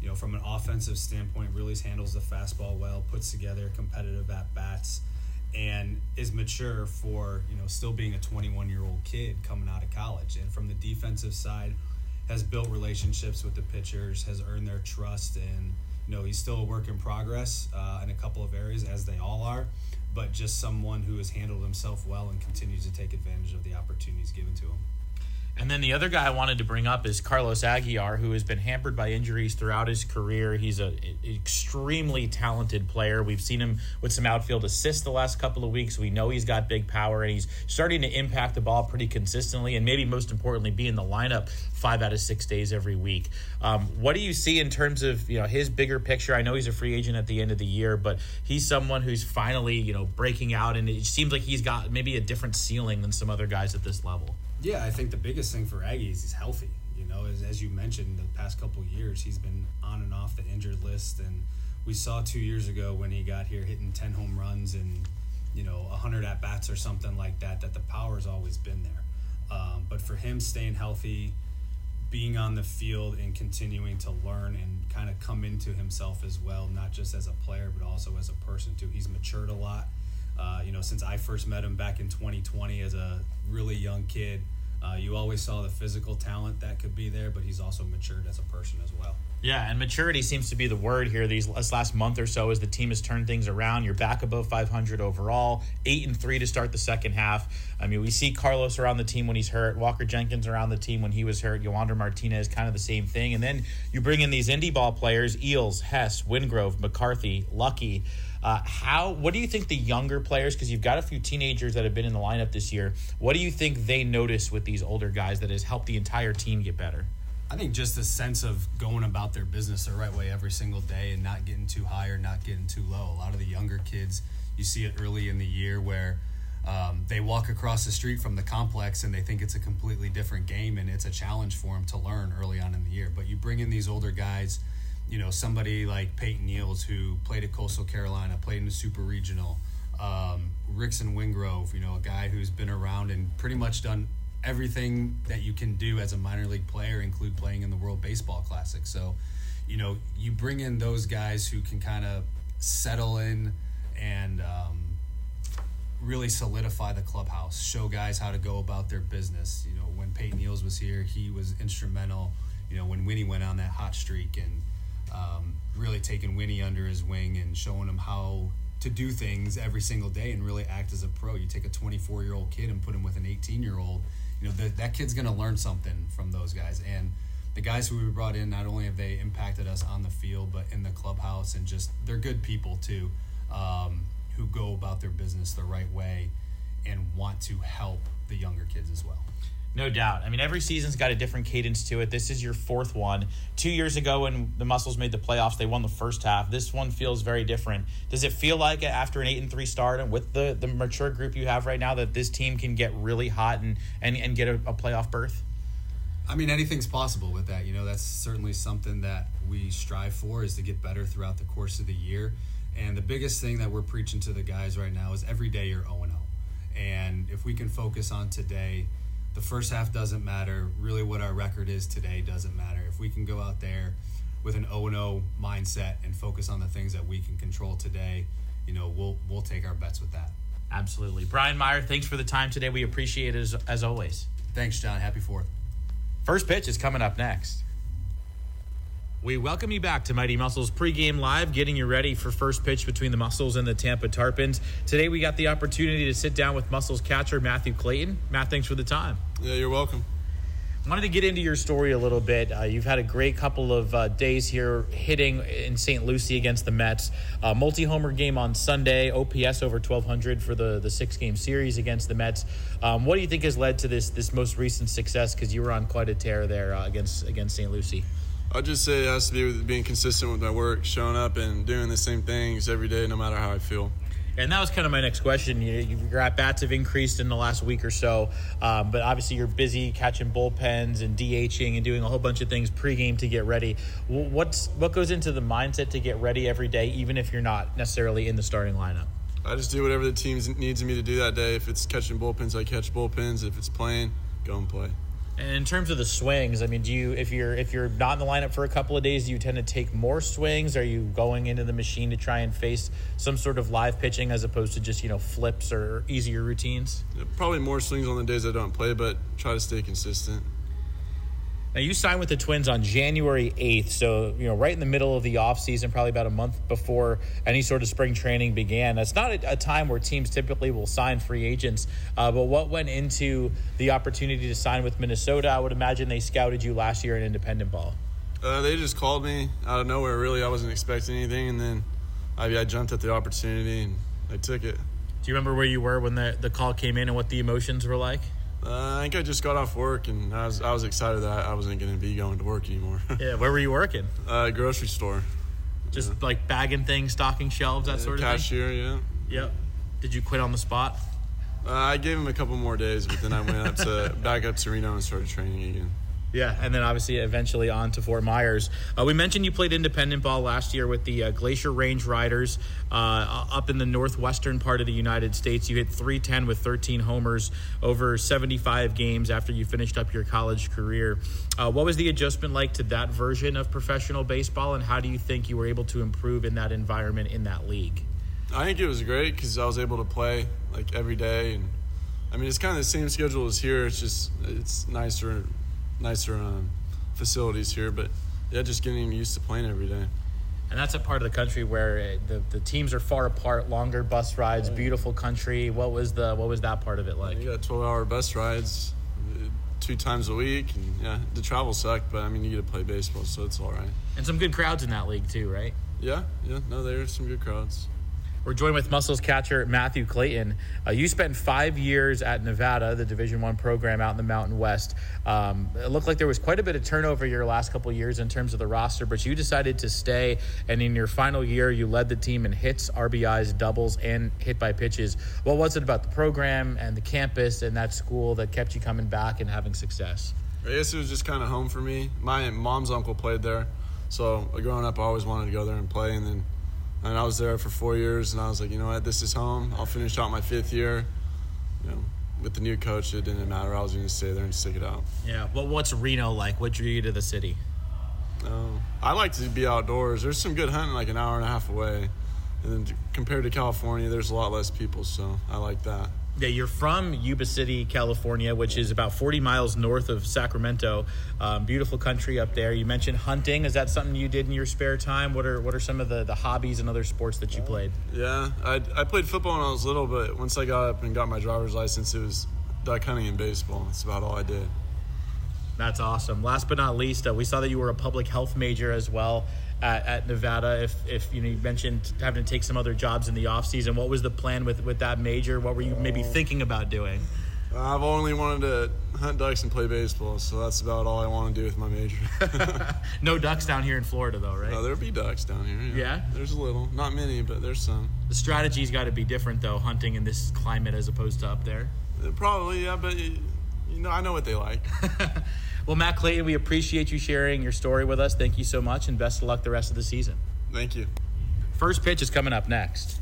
from an offensive standpoint, really handles the fastball well, puts together competitive at-bats, and is mature for, still being a 21-year-old kid coming out of college. And from the defensive side, has built relationships with the pitchers, has earned their trust, and, he's still a work in progress in a couple of areas, as they all are, but just someone who has handled himself well and continues to take advantage of the opportunities given to him. And then the other guy I wanted to bring up is Carlos Aguilar, who has been hampered by injuries throughout his career. He's an extremely talented player. We've seen him with some outfield assists the last couple of weeks. We know he's got big power, and he's starting to impact the ball pretty consistently, and maybe most importantly, be in the lineup 5 out of 6 days every week. What do you see in terms of his bigger picture? I know he's a free agent at the end of the year, but he's someone who's finally breaking out, and it seems like he's got maybe a different ceiling than some other guys at this level. Yeah, I think the biggest thing for Aggie is he's healthy. As you mentioned, the past couple of years, he's been on and off the injured list. And we saw 2 years ago when he got here hitting 10 home runs and, 100 at-bats or something like that, that the power's always been there. But for him staying healthy, being on the field and continuing to learn and kind of come into himself as well, not just as a player, but also as a person too. He's matured a lot. Since I first met him back in 2020 as a really young kid, you always saw the physical talent that could be there, but he's also matured as a person as well. Yeah, and maturity seems to be the word here this last month or so as the team has turned things around. You're back above 500 overall, 8-3 to start the second half. I mean, we see Carlos around the team when he's hurt, Walker Jenkins around the team when he was hurt, Yoander Martinez, kind of the same thing. And then you bring in these indie ball players, Eels, Hess, Wingrove, McCarthy, Lucky. What do you think the younger players, because you've got a few teenagers that have been in the lineup this year, what do you think they notice with these older guys that has helped the entire team get better? I think just the sense of going about their business the right way every single day and not getting too high or not getting too low. A lot of the younger kids, you see it early in the year where they walk across the street from the complex and they think it's a completely different game, and it's a challenge for them to learn early on in the year. But you bring in these older guys, somebody like Peyton Niels, who played at Coastal Carolina, played in the Super Regional, Rickson Wingrove, a guy who's been around and pretty much done everything that you can do as a minor league player, include playing in the World Baseball Classic. So, you bring in those guys who can kind of settle in and really solidify the clubhouse, show guys how to go about their business. When Peyton Niels was here, he was instrumental, when Winnie went on that hot streak, and really taking Winnie under his wing and showing him how to do things every single day and really act as a pro. You take a 24-year-old kid and put him with an 18-year-old, that kid's going to learn something from those guys. And the guys who we brought in, not only have they impacted us on the field, but in the clubhouse, and just they're good people too, who go about their business the right way and want to help the younger kids as well. No doubt. I mean, every season's got a different cadence to it. This is your fourth one. 2 years ago when the Muscles made the playoffs, they won the first half. This one feels very different. Does it feel like after an 8-3 start and with the mature group you have right now that this team can get really hot and get a playoff berth? I mean, anything's possible with that. That's certainly something that we strive for, is to get better throughout the course of the year. And the biggest thing that we're preaching to the guys right now is every day you're 0-0. And if we can focus on today, the first half doesn't matter. Really what our record is today doesn't matter. If we can go out there with an 0-0 mindset and focus on the things that we can control today, we'll take our bets with that. Absolutely. Brian Meyer, thanks for the time today. We appreciate it as always. Thanks, John. Happy 4th. First pitch is coming up next. We welcome you back to Mighty Muscles pregame live, getting you ready for first pitch between the Muscles and the Tampa Tarpons. Today we got the opportunity to sit down with Muscles catcher Matthew Clayton. Matt, thanks for the time. Yeah, you're welcome. I wanted to get into your story a little bit. You've had a great couple of days here hitting in St. Lucie against the Mets. Multi-homer game on Sunday, OPS over 1,200 for the 6-game series against the Mets. What do you think has led to this most recent success? Because you were on quite a tear there against St. Lucie. I'd just say it has to be with being consistent with my work, showing up and doing the same things every day, no matter how I feel. And that was kind of my next question. Your at-bats have increased in the last week or so, but obviously you're busy catching bullpens and DHing and doing a whole bunch of things pregame to get ready. What goes into the mindset to get ready every day, even if you're not necessarily in the starting lineup? I just do whatever the team needs me to do that day. If it's catching bullpens, I catch bullpens. If it's playing, go and play. And in terms of the swings, I mean, if you're not in the lineup for a couple of days, do you tend to take more swings? Are you going into the machine to try and face some sort of live pitching as opposed to just, flips or easier routines? Probably more swings on the days I don't play, but try to stay consistent. Now, you signed with the Twins on January 8th, so, right in the middle of the offseason, probably about a month before any sort of spring training began. That's not a time where teams typically will sign free agents, but what went into the opportunity to sign with Minnesota? I would imagine they scouted you last year in independent ball. They just called me out of nowhere, really. I wasn't expecting anything, and then I jumped at the opportunity, and I took it. Do you remember where you were when the call came in and what the emotions were like? I think I just got off work, and I was excited that I wasn't going to be going to work anymore. Yeah, where were you working? Grocery store. Just like bagging things, stocking shelves, that sort of cashier, thing? Cashier, yeah. Yep. Did you quit on the spot? I gave him a couple more days, but then I went back up to Reno and started training again. Yeah, and then obviously eventually on to Fort Myers. We mentioned you played independent ball last year with the Glacier Range Riders up in the northwestern part of the United States. You hit .310 with 13 homers over 75 games after you finished up your college career. What was the adjustment like to that version of professional baseball, and how do you think you were able to improve in that environment in that league? I think it was great because I was able to play like every day, and I mean it's kind of the same schedule as here. It's nicer facilities here, but yeah, just getting used to playing every day. And that's a part of the country where the teams are far apart, longer bus rides, beautiful country. What was that part of it like? You got 12-hour bus rides 2 times a week, and yeah, the travel sucked, but I mean you get to play baseball, so it's all right. And some good crowds in that league too, right? Yeah, no, there's some good crowds. We're joined with Muscles catcher Matthew Clayton. You spent 5 years at Nevada, the Division I program out in the Mountain West. It looked like there was quite a bit of turnover your last couple of years in terms of the roster, but you decided to stay, and in your final year, you led the team in hits, RBIs, doubles, and hit by pitches. What was it about the program and the campus and that school that kept you coming back and having success? I guess it was just kind of home for me. My mom's uncle played there, so growing up, I always wanted to go there and play, and I was there for 4 years, and I was like, you know what, this is home. I'll finish out my 5th year. With the new coach, it didn't matter. I was going to stay there and stick it out. Yeah. Well, what's Reno like? What drew you to the city? I like to be outdoors. There's some good hunting like an hour and a half away. And then compared to California, there's a lot less people, so I like that. Yeah, you're from Yuba City, California, which is about 40 miles north of Sacramento. Beautiful country up there. You mentioned hunting. Is that something you did in your spare time? What are some of the hobbies and other sports that you played? Yeah, I played football when I was little, but once I got up and got my driver's license, it was duck hunting and baseball. That's about all I did. That's awesome. Last but not least, we saw that you were a public health major as well at Nevada. If you mentioned having to take some other jobs in the off season, what was the plan with that major? What were you maybe thinking about doing? I've only wanted to hunt ducks and play baseball, so that's about all I want to do with my major. No ducks down here in Florida, though, right? No, there'll be ducks down here. Yeah? There's a little. Not many, but there's some. The strategy's got to be different, though, hunting in this climate as opposed to up there. Probably, yeah, but I know what they like. Well, Matt Clayton, we appreciate you sharing your story with us. Thank you so much, and best of luck the rest of the season. Thank you. First pitch is coming up next.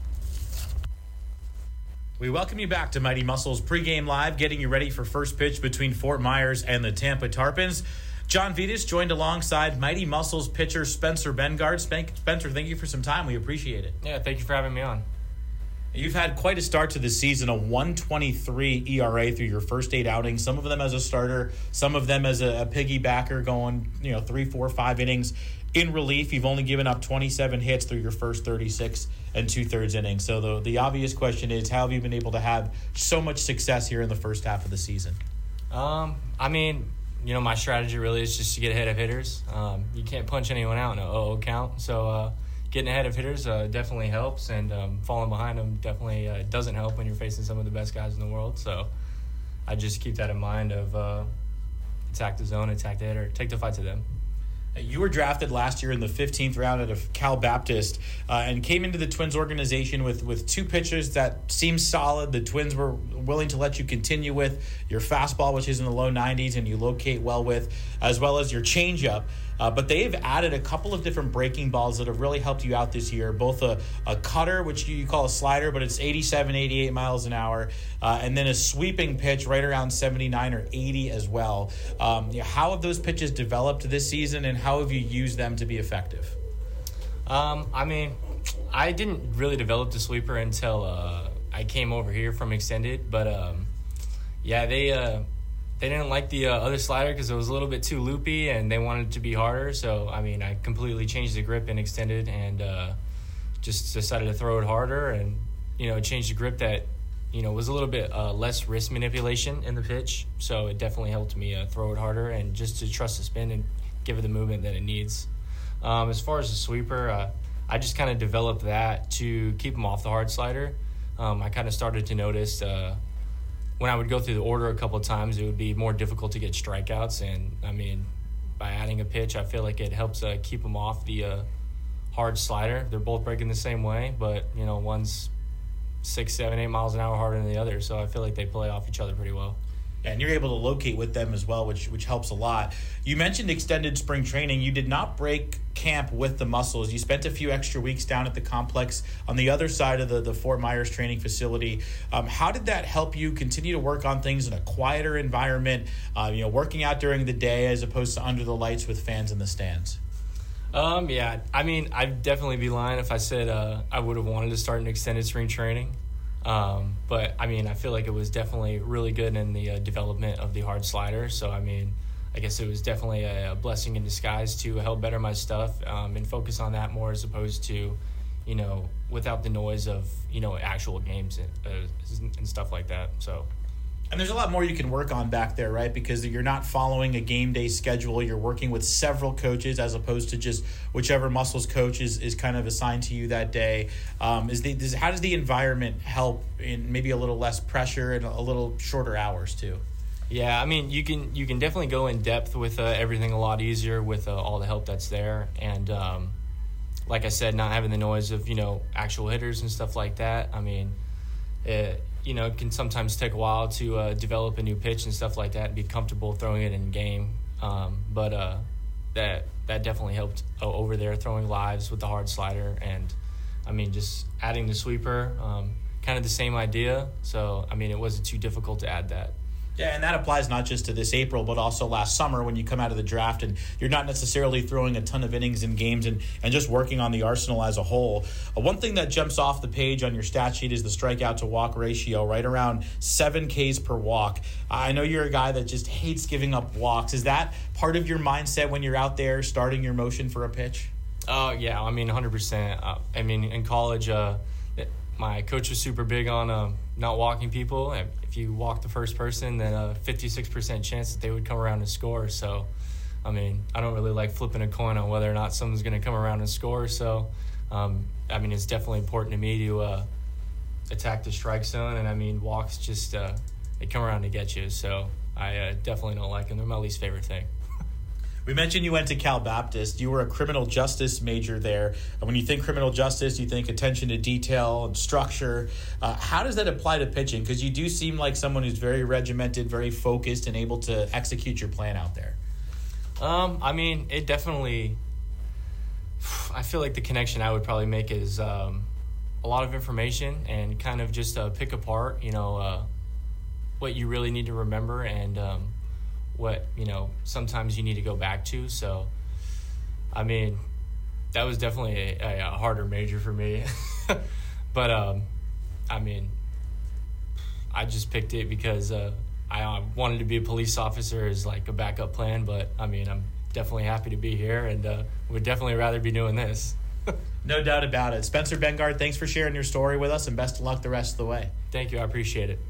We welcome you back to Mighty Muscles pregame live, getting you ready for first pitch between Fort Myers and the Tampa Tarpons. John Vitas joined alongside Mighty Muscles pitcher Spencer Bengard. Spencer, thank you for some time. We appreciate it. Yeah, thank you for having me on. You've had quite a start to the season, a 1.23 ERA through your first 8 outings, some of them as a starter, some of them as a piggybacker going, 3, 4, 5 innings. In relief, you've only given up 27 hits through your first 36 and 2/3 innings. So the obvious question is, how have you been able to have so much success here in the first half of the season? My strategy really is just to get ahead of hitters. You can't punch anyone out in an 0-0 count. So getting ahead of hitters definitely helps, and falling behind them definitely doesn't help when you're facing some of the best guys in the world. So I just keep that in mind of attack the zone, attack the hitter, take the fight to them. You were drafted last year in the 15th round out of Cal Baptist and came into the Twins organization with 2 pitches that seemed solid. The Twins were willing to let you continue with your fastball, which is in the low 90s and you locate well with, as well as your changeup. but they've added a couple of different breaking balls that have really helped you out this year, both a cutter, which you call a slider, but it's 87, 88 miles an hour, and then a sweeping pitch right around 79 or 80 as well. How have those pitches developed this season, and how have you used them to be effective? I mean, I didn't really develop the sweeper until I came over here from Extended, but they didn't like the other slider because it was a little bit too loopy, and they wanted it to be harder. So, I mean, I completely changed the grip in Extended and just decided to throw it harder and, change the grip that, was a little bit less wrist manipulation in the pitch. So it definitely helped me throw it harder and just to trust the spin and give it the movement that it needs. As far as the sweeper, I just kind of developed that to keep him off the hard slider. I kind of started to notice when I would go through the order a couple of times, it would be more difficult to get strikeouts. And, I mean, by adding a pitch, I feel like it helps keep them off the hard slider. They're both breaking the same way, but, one's 6, 7, 8 miles an hour harder than the other. So I feel like they play off each other pretty well. And you're able to locate with them as well, which helps a lot. You mentioned extended spring training. You did not break camp with the Muscles. You spent a few extra weeks down at the complex on the other side of the Fort Myers training facility. How did that help you continue to work on things in a quieter environment, working out during the day as opposed to under the lights with fans in the stands? Yeah, I mean, I'd definitely be lying if I said I would have wanted to start an extended spring training. But, I mean, I feel like it was definitely really good in the development of the hard slider. So, I mean, I guess it was definitely a blessing in disguise to help better my stuff and focus on that more as opposed to, without the noise of, actual games and stuff like that. So. And there's a lot more you can work on back there, right? Because you're not following a game day schedule. You're working with several coaches as opposed to just whichever Muscles coach is kind of assigned to you that day. How does the environment help in maybe a little less pressure and a little shorter hours too? Yeah, I mean, you can definitely go in depth with everything a lot easier with all the help that's there. And like I said, not having the noise of, actual hitters and stuff like that. I mean, it can sometimes take a while to develop a new pitch and stuff like that and be comfortable throwing it in game. But that definitely helped over there throwing lives with the hard slider. And, I mean, just adding the sweeper, kind of the same idea. So, I mean, it wasn't too difficult to add that. Yeah, and that applies not just to this April, but also last summer when you come out of the draft and you're not necessarily throwing a ton of innings in games and just working on the arsenal as a whole. One thing that jumps off the page on your stat sheet is the strikeout to walk ratio, right around 7 Ks per walk. I know you're a guy that just hates giving up walks. Is that part of your mindset when you're out there starting your motion for a pitch? Oh, yeah, I mean, 100%. I mean, in college, my coach was super big on not walking people. If you walk the first person, then a 56% chance that they would come around and score. So, I mean, I don't really like flipping a coin on whether or not someone's going to come around and score. So, I mean, it's definitely important to me to attack the strike zone. And, I mean, walks just they come around to get you. So I definitely don't like them. They're my least favorite thing. We mentioned you went to Cal Baptist. You were a criminal justice major there. And when you think criminal justice, you think attention to detail and structure. How does that apply to pitching? Because you do seem like someone who's very regimented, very focused, and able to execute your plan out there. I mean, it definitely – I feel like the connection I would probably make is a lot of information and kind of just pick apart, what you really need to remember and what, sometimes you need to go back to. So, I mean, that was definitely a harder major for me. But, I mean, I just picked it because I wanted to be a police officer as like a backup plan. But, I mean, I'm definitely happy to be here and would definitely rather be doing this. No doubt about it. Spencer Bengard, thanks for sharing your story with us and best of luck the rest of the way. Thank you. I appreciate it.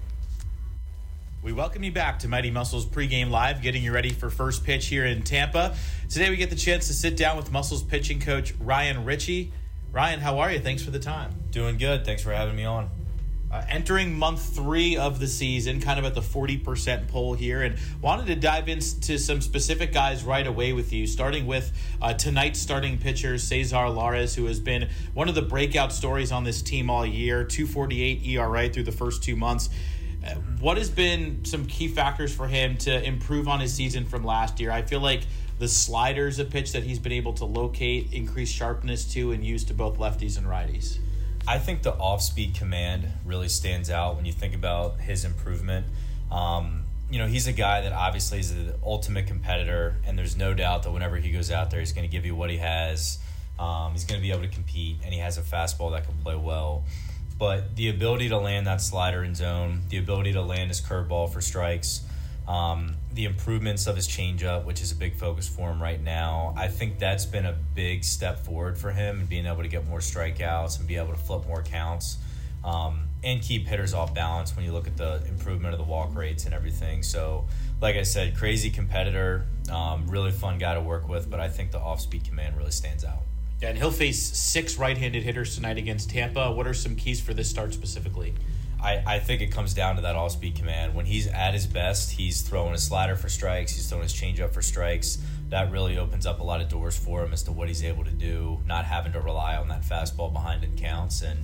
We welcome you back to Mighty Muscles Pregame Live, getting you ready for first pitch here in Tampa. Today we get the chance to sit down with Muscles pitching coach Ryan Ritchie. Ryan, how are you? Thanks for the time. Doing good. Thanks for having me on. Entering month 3 of the season, kind of at the 40% poll here, and wanted to dive into some specific guys right away with you, starting with tonight's starting pitcher, Cesar Lares, who has been one of the breakout stories on this team all year, 2.48 ERA through the first 2 months. What has been some key factors for him to improve on his season from last year? I feel like the slider's a pitch that he's been able to locate, increase sharpness to, and use to both lefties and righties? I think the off-speed command really stands out when you think about his improvement. He's a guy that obviously is the ultimate competitor, and there's no doubt that whenever he goes out there, he's going to give you what he has. He's going to be able to compete, and he has a fastball that can play well. But the ability to land that slider in zone, the ability to land his curveball for strikes, the improvements of his changeup, which is a big focus for him right now, I think that's been a big step forward for him, and being able to get more strikeouts and be able to flip more counts, and keep hitters off balance when you look at the improvement of the walk rates and everything. So, like I said, crazy competitor, really fun guy to work with, but I think the off-speed command really stands out. Yeah, and he'll face 6 right-handed hitters tonight against Tampa. What are some keys for this start specifically? I think it comes down to that off-speed command. When he's at his best, he's throwing a slider for strikes, he's throwing his changeup for strikes. That really opens up a lot of doors for him as to what he's able to do, not having to rely on that fastball behind in counts, and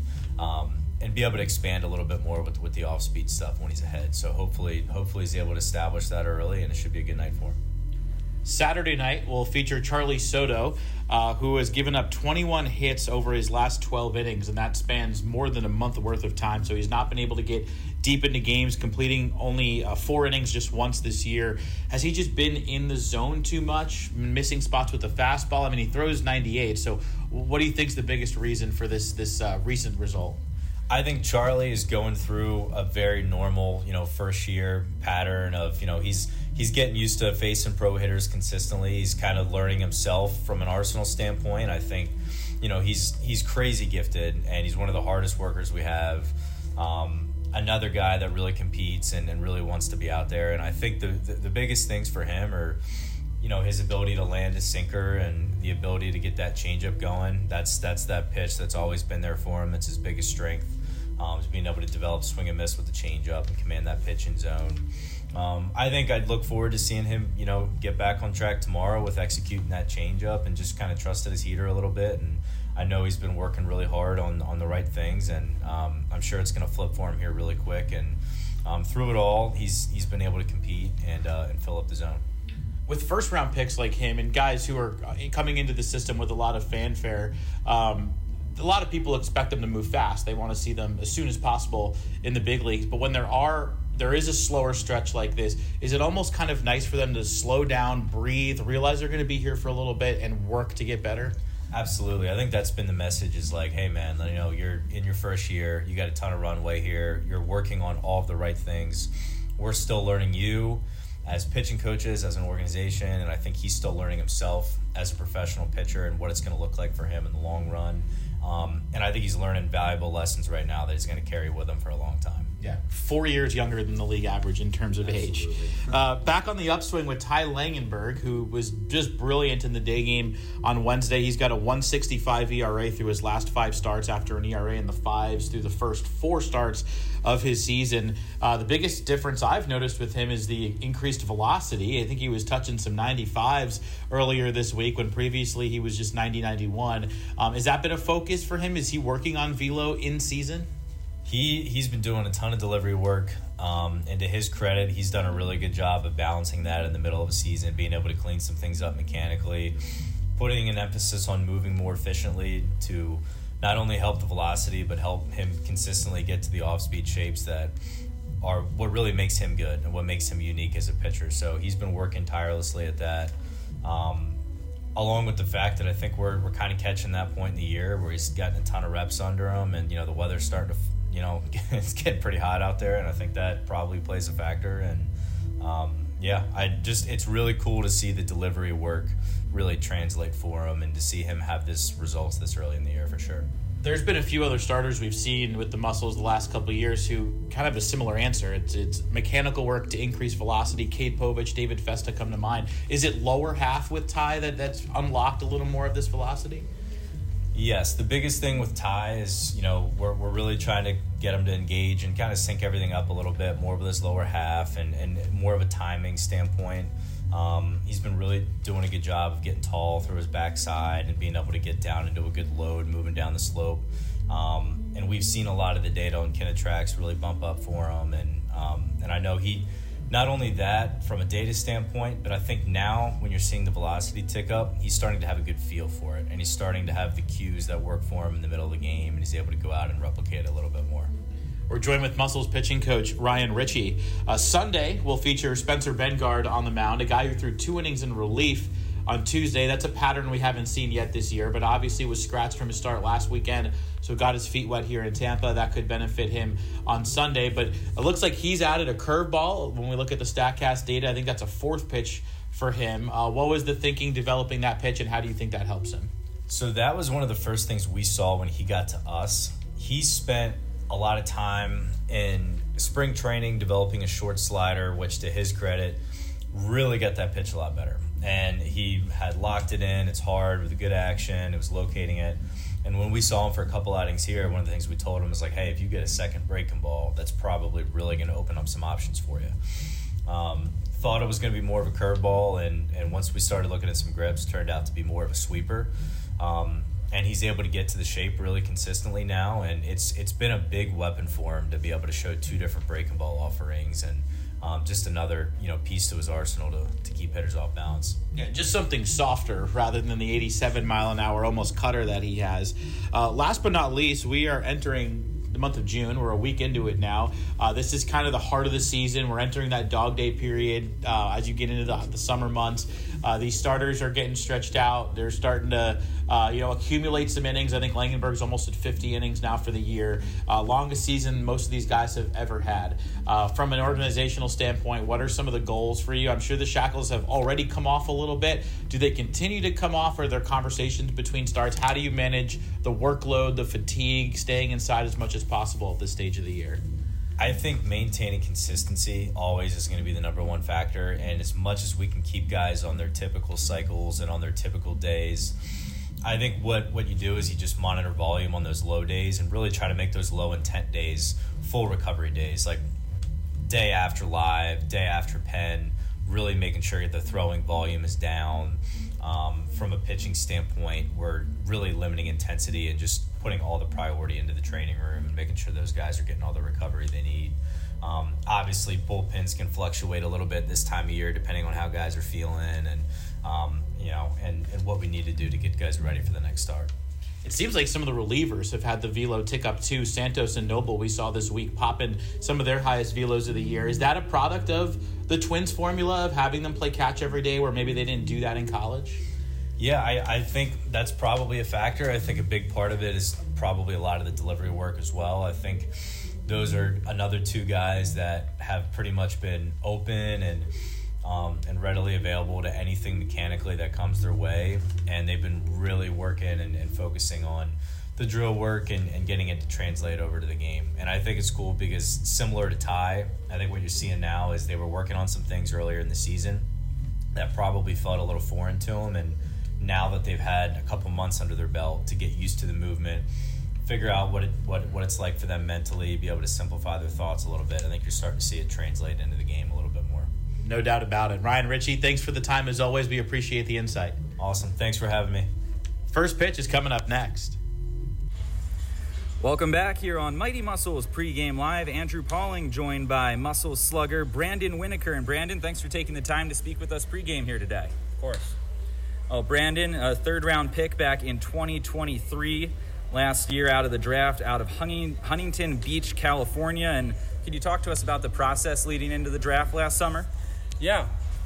be able to expand a little bit more with the off-speed stuff when he's ahead. So hopefully he's able to establish that early, and it should be a good night for him. Saturday night will feature Charlie Soto, who has given up 21 hits over his last 12 innings, and that spans more than a month worth of time. So he's not been able to get deep into games, completing only 4 innings just once this year. Has he just been in the zone too much, missing spots with the fastball? I mean, he throws 98. So what do you think is the biggest reason for this recent result? I think Charlie is going through a very normal, first year pattern of, he's getting used to facing pro hitters consistently. He's kind of learning himself from an Arsenal standpoint. I think, he's crazy gifted, and he's one of the hardest workers we have. Another guy that really competes and really wants to be out there. And I think the biggest things for him are, his ability to land his sinker and the ability to get that changeup going. That's that pitch that's always been there for him. It's his biggest strength. Is being able to develop swing and miss with the changeup and command that pitch in zone. I think I'd look forward to seeing him, get back on track tomorrow with executing that changeup and just kind of trusted his heater a little bit. And I know he's been working really hard on the right things, and I'm sure it's going to flip for him here really quick. And through it all, he's been able to compete and fill up the zone. With first-round picks like him and guys who are coming into the system with a lot of fanfare, a lot of people expect them to move fast. They want to see them as soon as possible in the big leagues. But when there is a slower stretch like this, is it almost kind of nice for them to slow down, breathe, realize they're going to be here for a little bit, and work to get better? Absolutely. I think that's been the message, is like, hey, man, you're in your first year. You got a ton of runway here. You're working on all of the right things. We're still learning you as pitching coaches, as an organization, and I think he's still learning himself as a professional pitcher and what it's going to look like for him in the long run. And I think he's learning valuable lessons right now that he's going to carry with him for a long time. Yeah, 4 years younger than the league average in terms of age. Back on the upswing with Ty Langenberg, who was just brilliant in the day game on Wednesday. He's got a 1.65 ERA through his last 5 starts after an ERA in the 5s through the first 4 starts of his season. The biggest difference I've noticed with him is the increased velocity. I think he was touching some 95s earlier this week when previously he was just 90-91. Has that been a focus for him? Is he working on velo in season? He's been doing a ton of delivery work, and to his credit, he's done a really good job of balancing that in the middle of a season, being able to clean some things up mechanically, putting an emphasis on moving more efficiently to not only help the velocity, but help him consistently get to the off-speed shapes that are what really makes him good and what makes him unique as a pitcher. So he's been working tirelessly at that, along with the fact that I think we're kind of catching that point in the year where he's gotten a ton of reps under him, and the weather's starting to it's getting pretty hot out there, and I think that probably plays a factor. And it's really cool to see the delivery work really translate for him, and to see him have this results this early in the year for sure. There's been a few other starters we've seen with the Muscles the last couple of years who kind of have a similar answer. It's mechanical work to increase velocity. Cade Povich, David Festa come to mind. Is it lower half with Ty that's unlocked a little more of this velocity? Yes, the biggest thing with Ty is, we're really trying to get him to engage and kind of sync everything up a little bit more with his lower half and more of a timing standpoint. He's been really doing a good job of getting tall through his backside and being able to get down into a good load moving down the slope. And we've seen a lot of the data on Kinetrax really bump up for him. And I know he not only that from a data standpoint, but I think now when you're seeing the velocity tick up, he's starting to have a good feel for it, and he's starting to have the cues that work for him in the middle of the game, and he's able to go out and replicate it a little bit more. We're joined with Muscles pitching coach Ryan Ritchie. Sunday will feature Spencer Bengard on the mound, a guy who threw 2 innings in relief on Tuesday. That's a pattern we haven't seen yet this year, but obviously was scratched from his start last weekend, so got his feet wet here in Tampa. That could benefit him on Sunday, but it looks like he's added a curveball. When we look at the StatCast data, I think that's a 4th pitch for him. What was the thinking developing that pitch, and how do you think that helps him? So that was one of the first things we saw when he got to us. He spent a lot of time in spring training developing a short slider, which to his credit really got that pitch a lot better. And he had locked it in. It's hard with a good action. It was locating it. And when we saw him for a couple outings here, one of the things we told him was like, hey, if you get a second breaking ball, that's probably really going to open up some options for you. Thought it was going to be more of a curveball, and once we started looking at some grips, turned out to be more of a sweeper. And he's able to get to the shape really consistently now, and it's been a big weapon for him to be able to show 2 different breaking ball offerings, and just another piece to his arsenal to keep hitters off balance. Yeah, just something softer rather than the 87 mile an hour almost cutter that he has. Last but not least, we are entering the month of June. We're a week into it now. This is kind of the heart of the season. We're entering that dog day period as you get into the summer months. These starters are getting stretched out. They're starting to accumulate some innings. I think Langenberg's almost at 50 innings now for the year. Longest season most of these guys have ever had. From an organizational standpoint, what are some of the goals for you? I'm sure the shackles have already come off a little bit. Do they continue to come off? Are there conversations between starts? How do you manage the workload, the fatigue, staying inside as much as possible at this stage of the year? I think maintaining consistency always is going to be the number one factor, and as much as we can keep guys on their typical cycles and on their typical days, I think what you do is you just monitor volume on those low days and really try to make those low intent days full recovery days, like day after live, day after pen, really making sure that the throwing volume is down. From a pitching standpoint, we're really limiting intensity and just putting all the priority into the training room and making sure those guys are getting all the recovery they need. Obviously, bullpens can fluctuate a little bit this time of year depending on how guys are feeling and what we need to do to get guys ready for the next start. It seems like some of the relievers have had the velo tick up too. Santos and Noble, we saw this week, popping some of their highest velos of the year. Is that a product of the Twins formula of having them play catch every day where maybe they didn't do that in college? Yeah, I think that's probably a factor. I think a big part of it is probably a lot of the delivery work as well. I think those are another 2 guys that have pretty much been open and readily available to anything mechanically that comes their way. And they've been really working and focusing on the drill work and getting it to translate over to the game. And I think it's cool because similar to Ty, I think what you're seeing now is they were working on some things earlier in the season that probably felt a little foreign to them. And now that they've had a couple months under their belt to get used to the movement, figure out what it's like for them mentally, be able to simplify their thoughts a little bit, I think you're starting to see it translate into the game a little bit more. No doubt about it. Ryan Ritchie, thanks for the time as always. We appreciate the insight. Awesome. Thanks for having me. First pitch is coming up next. Welcome back here on Mighty Muscles pregame live. Andrew Pauling joined by Muscles slugger Brandon Winokur. And Brandon, thanks for taking the time to speak with us pregame here today. Of course. Oh, Brandon, a 3rd-round pick back in 2023, last year out of the draft, out of Huntington Beach, California. And can you talk to us about the process leading into the draft last summer? Yeah,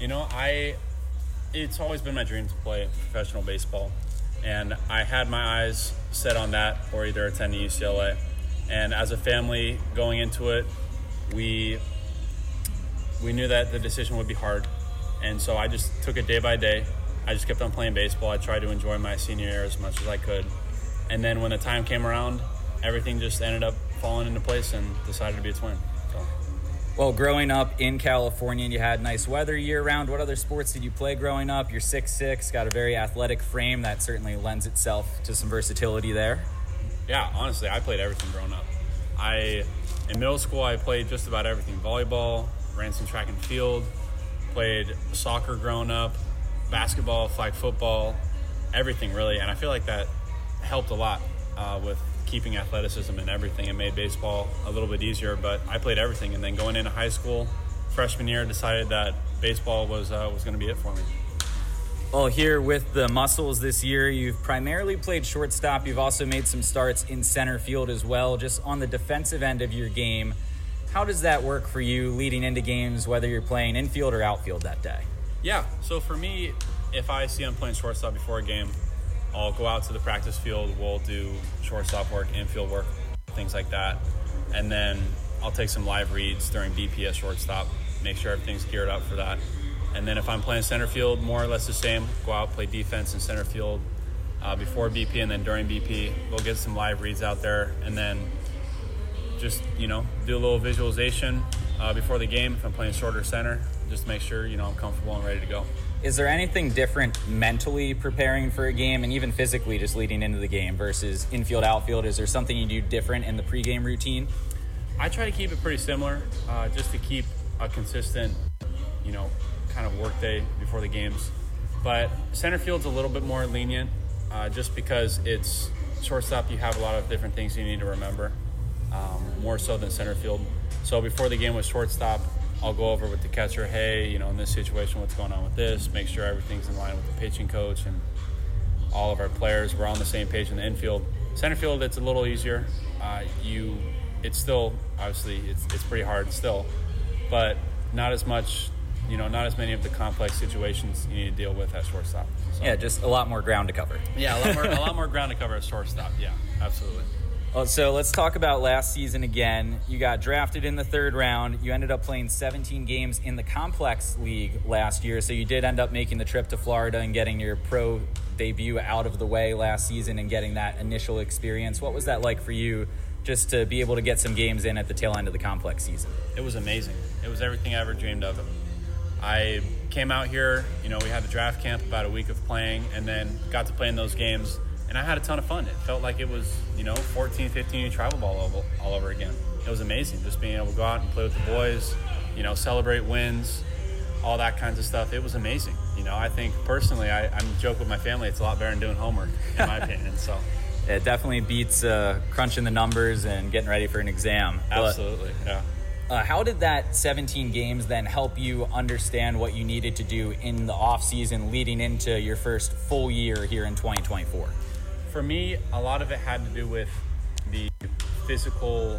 it's always been my dream to play professional baseball, and I had my eyes set on that or either attending UCLA. And as a family going into it, we knew that the decision would be hard, and so I just took it day by day. I just kept on playing baseball. I tried to enjoy my senior year as much as I could, and then when the time came around, everything just ended up falling into place and decided to be a Twin. Well, growing up in California, you had nice weather year-round. What other sports did you play growing up? You're 6'6", got a very athletic frame. That certainly lends itself to some versatility there. Yeah, honestly, I played everything growing up. In middle school, I played just about everything. Volleyball, ran some track and field, played soccer growing up, basketball, flag football, everything really. And I feel like that helped a lot with keeping athleticism and everything. It made baseball a little bit easier, but I played everything. And then going into high school, freshman year, decided that baseball was going to be it for me. Well, here with the Muscles this year, you've primarily played shortstop. You've also made some starts in center field as well. Just on the defensive end of your game, how does that work for you leading into games, whether you're playing infield or outfield that day? Yeah, so for me, if I see I'm playing shortstop before a game, I'll go out to the practice field. We'll do shortstop work, infield work, things like that. And then I'll take some live reads during BP as shortstop, make sure everything's geared up for that. And then if I'm playing center field, more or less the same, go out, play defense in center field before BP and then during BP. We'll get some live reads out there and then just, do a little visualization before the game if I'm playing shorter center, just to make sure, I'm comfortable and ready to go. Is there anything different mentally preparing for a game and even physically just leading into the game versus infield, outfield? Is there something you do different in the pregame routine? I try to keep it pretty similar just to keep a consistent, kind of work day before the games. But center field's a little bit more lenient just because it's shortstop. You have a lot of different things you need to remember, more so than center field. So before the game with shortstop, I'll go over with the catcher, hey, in this situation, what's going on with this? Make sure everything's in line with the pitching coach and all of our players. We're on the same page in the infield. Center field, it's a little easier. It's still, obviously, it's pretty hard still, but not as much, not as many of the complex situations you need to deal with at shortstop. So. Yeah, just a lot more ground to cover. Yeah, a lot more ground to cover at shortstop. Yeah, absolutely. Well, so let's talk about last season again. You got drafted in the 3rd round. You ended up playing 17 games in the Complex League last year, so you did end up making the trip to Florida and getting your pro debut out of the way last season and getting that initial experience. What was that like for you just to be able to get some games in at the tail end of the Complex season? It was amazing. It was everything I ever dreamed of. I came out here, we had the draft camp, about a week of playing, and then got to play in those games. And I had a ton of fun. It felt like it was, 14, 15 travel ball all over again. It was amazing just being able to go out and play with the boys, celebrate wins, all that kinds of stuff. It was amazing. I think personally, I'm joke with my family, it's a lot better than doing homework, in my opinion. So it definitely beats crunching the numbers and getting ready for an exam. Absolutely, yeah. How did that 17 games then help you understand what you needed to do in the off season leading into your first full year here in 2024? For me, a lot of it had to do with the physical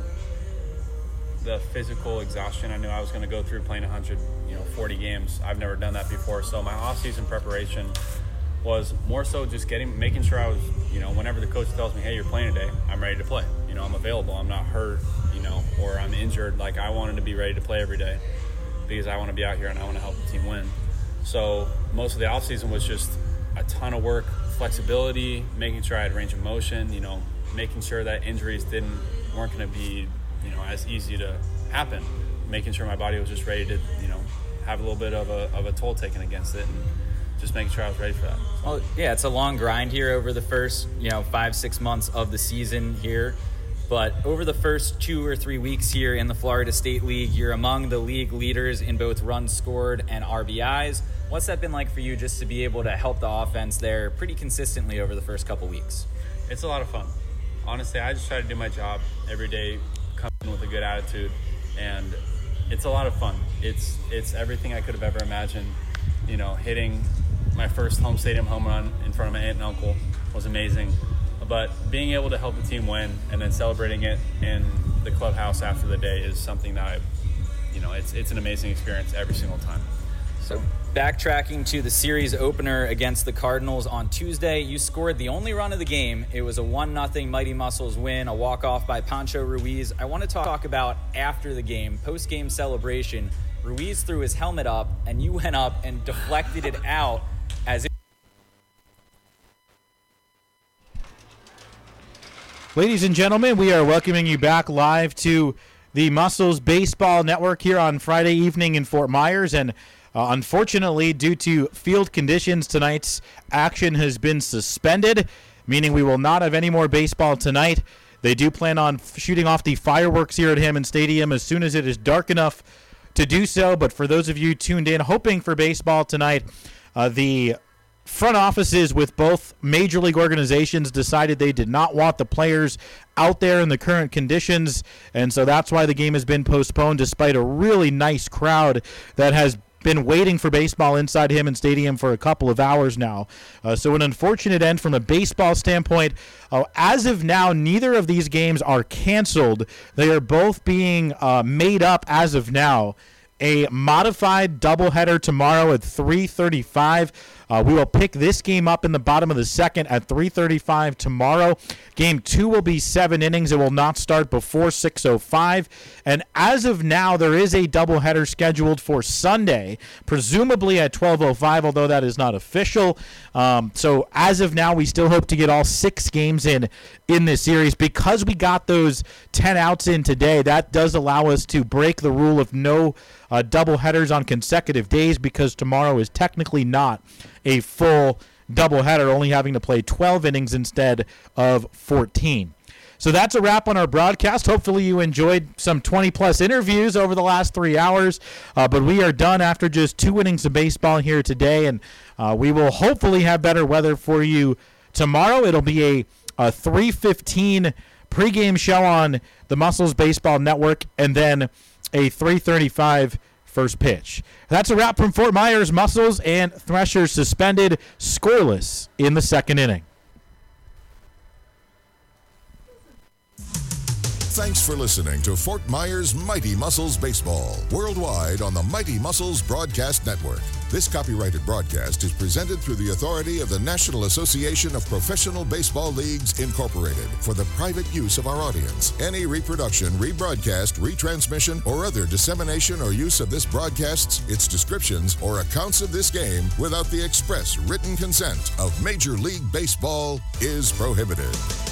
exhaustion I knew I was going to go through playing 40 games. I've never done that before. So my off-season preparation was more so just making sure I was, whenever the coach tells me, hey, you're playing today, I'm ready to play. I'm available. I'm not hurt, or I'm injured. Like, I wanted to be ready to play every day because I want to be out here and I want to help the team win. So most of the off-season was just a ton of work, flexibility, making sure I had range of motion, making sure that injuries weren't going to be, as easy to happen, making sure my body was just ready to, have a little bit of a toll taken against it, and just making sure I was ready for that. Well, yeah, it's a long grind here over the first, 5-6 months of the season here. But over the first 2 or 3 weeks here in the Florida State League, you're among the league leaders in both runs scored and RBIs. What's that been like for you just to be able to help the offense there pretty consistently over the first couple weeks? It's a lot of fun. Honestly, I just try to do my job every day, come in with a good attitude, and it's a lot of fun. It's everything I could have ever imagined. Hitting my first home stadium home run in front of my aunt and uncle was amazing. But being able to help the team win and then celebrating it in the clubhouse after the day is something that it's an amazing experience every single time. So backtracking to the series opener against the Cardinals on Tuesday, you scored the only run of the game. It was a 1-0 Mighty Muscles win, a walk-off by Pancho Ruiz. I want to talk about after the game, post-game celebration. Ruiz threw his helmet up, and you went up and deflected it out as if... Ladies and gentlemen, we are welcoming you back live to the Muscles Baseball Network here on Friday evening in Fort Myers. And unfortunately, due to field conditions, tonight's action has been suspended, meaning we will not have any more baseball tonight. They do plan on shooting off the fireworks here at Hammond Stadium as soon as it is dark enough to do so. But for those of you tuned in hoping for baseball tonight, the front offices with both major league organizations decided they did not want the players out there in the current conditions, and so that's why the game has been postponed despite a really nice crowd that has been waiting for baseball inside Himan Stadium for a couple of hours now. So an unfortunate end from a baseball standpoint. As of now, neither of these games are canceled. They are both being made up as of now. A modified doubleheader tomorrow at 3:35. We will pick this game up in the bottom of the second at 3:35 tomorrow. Game 2 will be 7 innings. It will not start before 6:05. And as of now, there is a doubleheader scheduled for Sunday, presumably at 12:05, although that is not official. So as of now, we still hope to get all 6 games in this series. Because we got those 10 outs in today, that does allow us to break the rule of no double headers on consecutive days, because tomorrow is technically not a full doubleheader, only having to play 12 innings instead of 14. So that's a wrap on our broadcast. Hopefully you enjoyed some 20-plus interviews over the last 3 hours, but we are done after just 2 innings of baseball here today, and we will hopefully have better weather for you tomorrow. It'll be a 3:15 pregame show on the Muscles Baseball Network, and then a 3:35 first pitch. That's a wrap from Fort Myers. Muscles and Threshers suspended, scoreless in the second inning. Thanks for listening to Fort Myers Mighty Muscles Baseball, worldwide on the Mighty Muscles Broadcast Network. This copyrighted broadcast is presented through the authority of the National Association of Professional Baseball Leagues, Incorporated, for the private use of our audience. Any reproduction, rebroadcast, retransmission, or other dissemination or use of this broadcast, its descriptions, or accounts of this game without the express written consent of Major League Baseball is prohibited.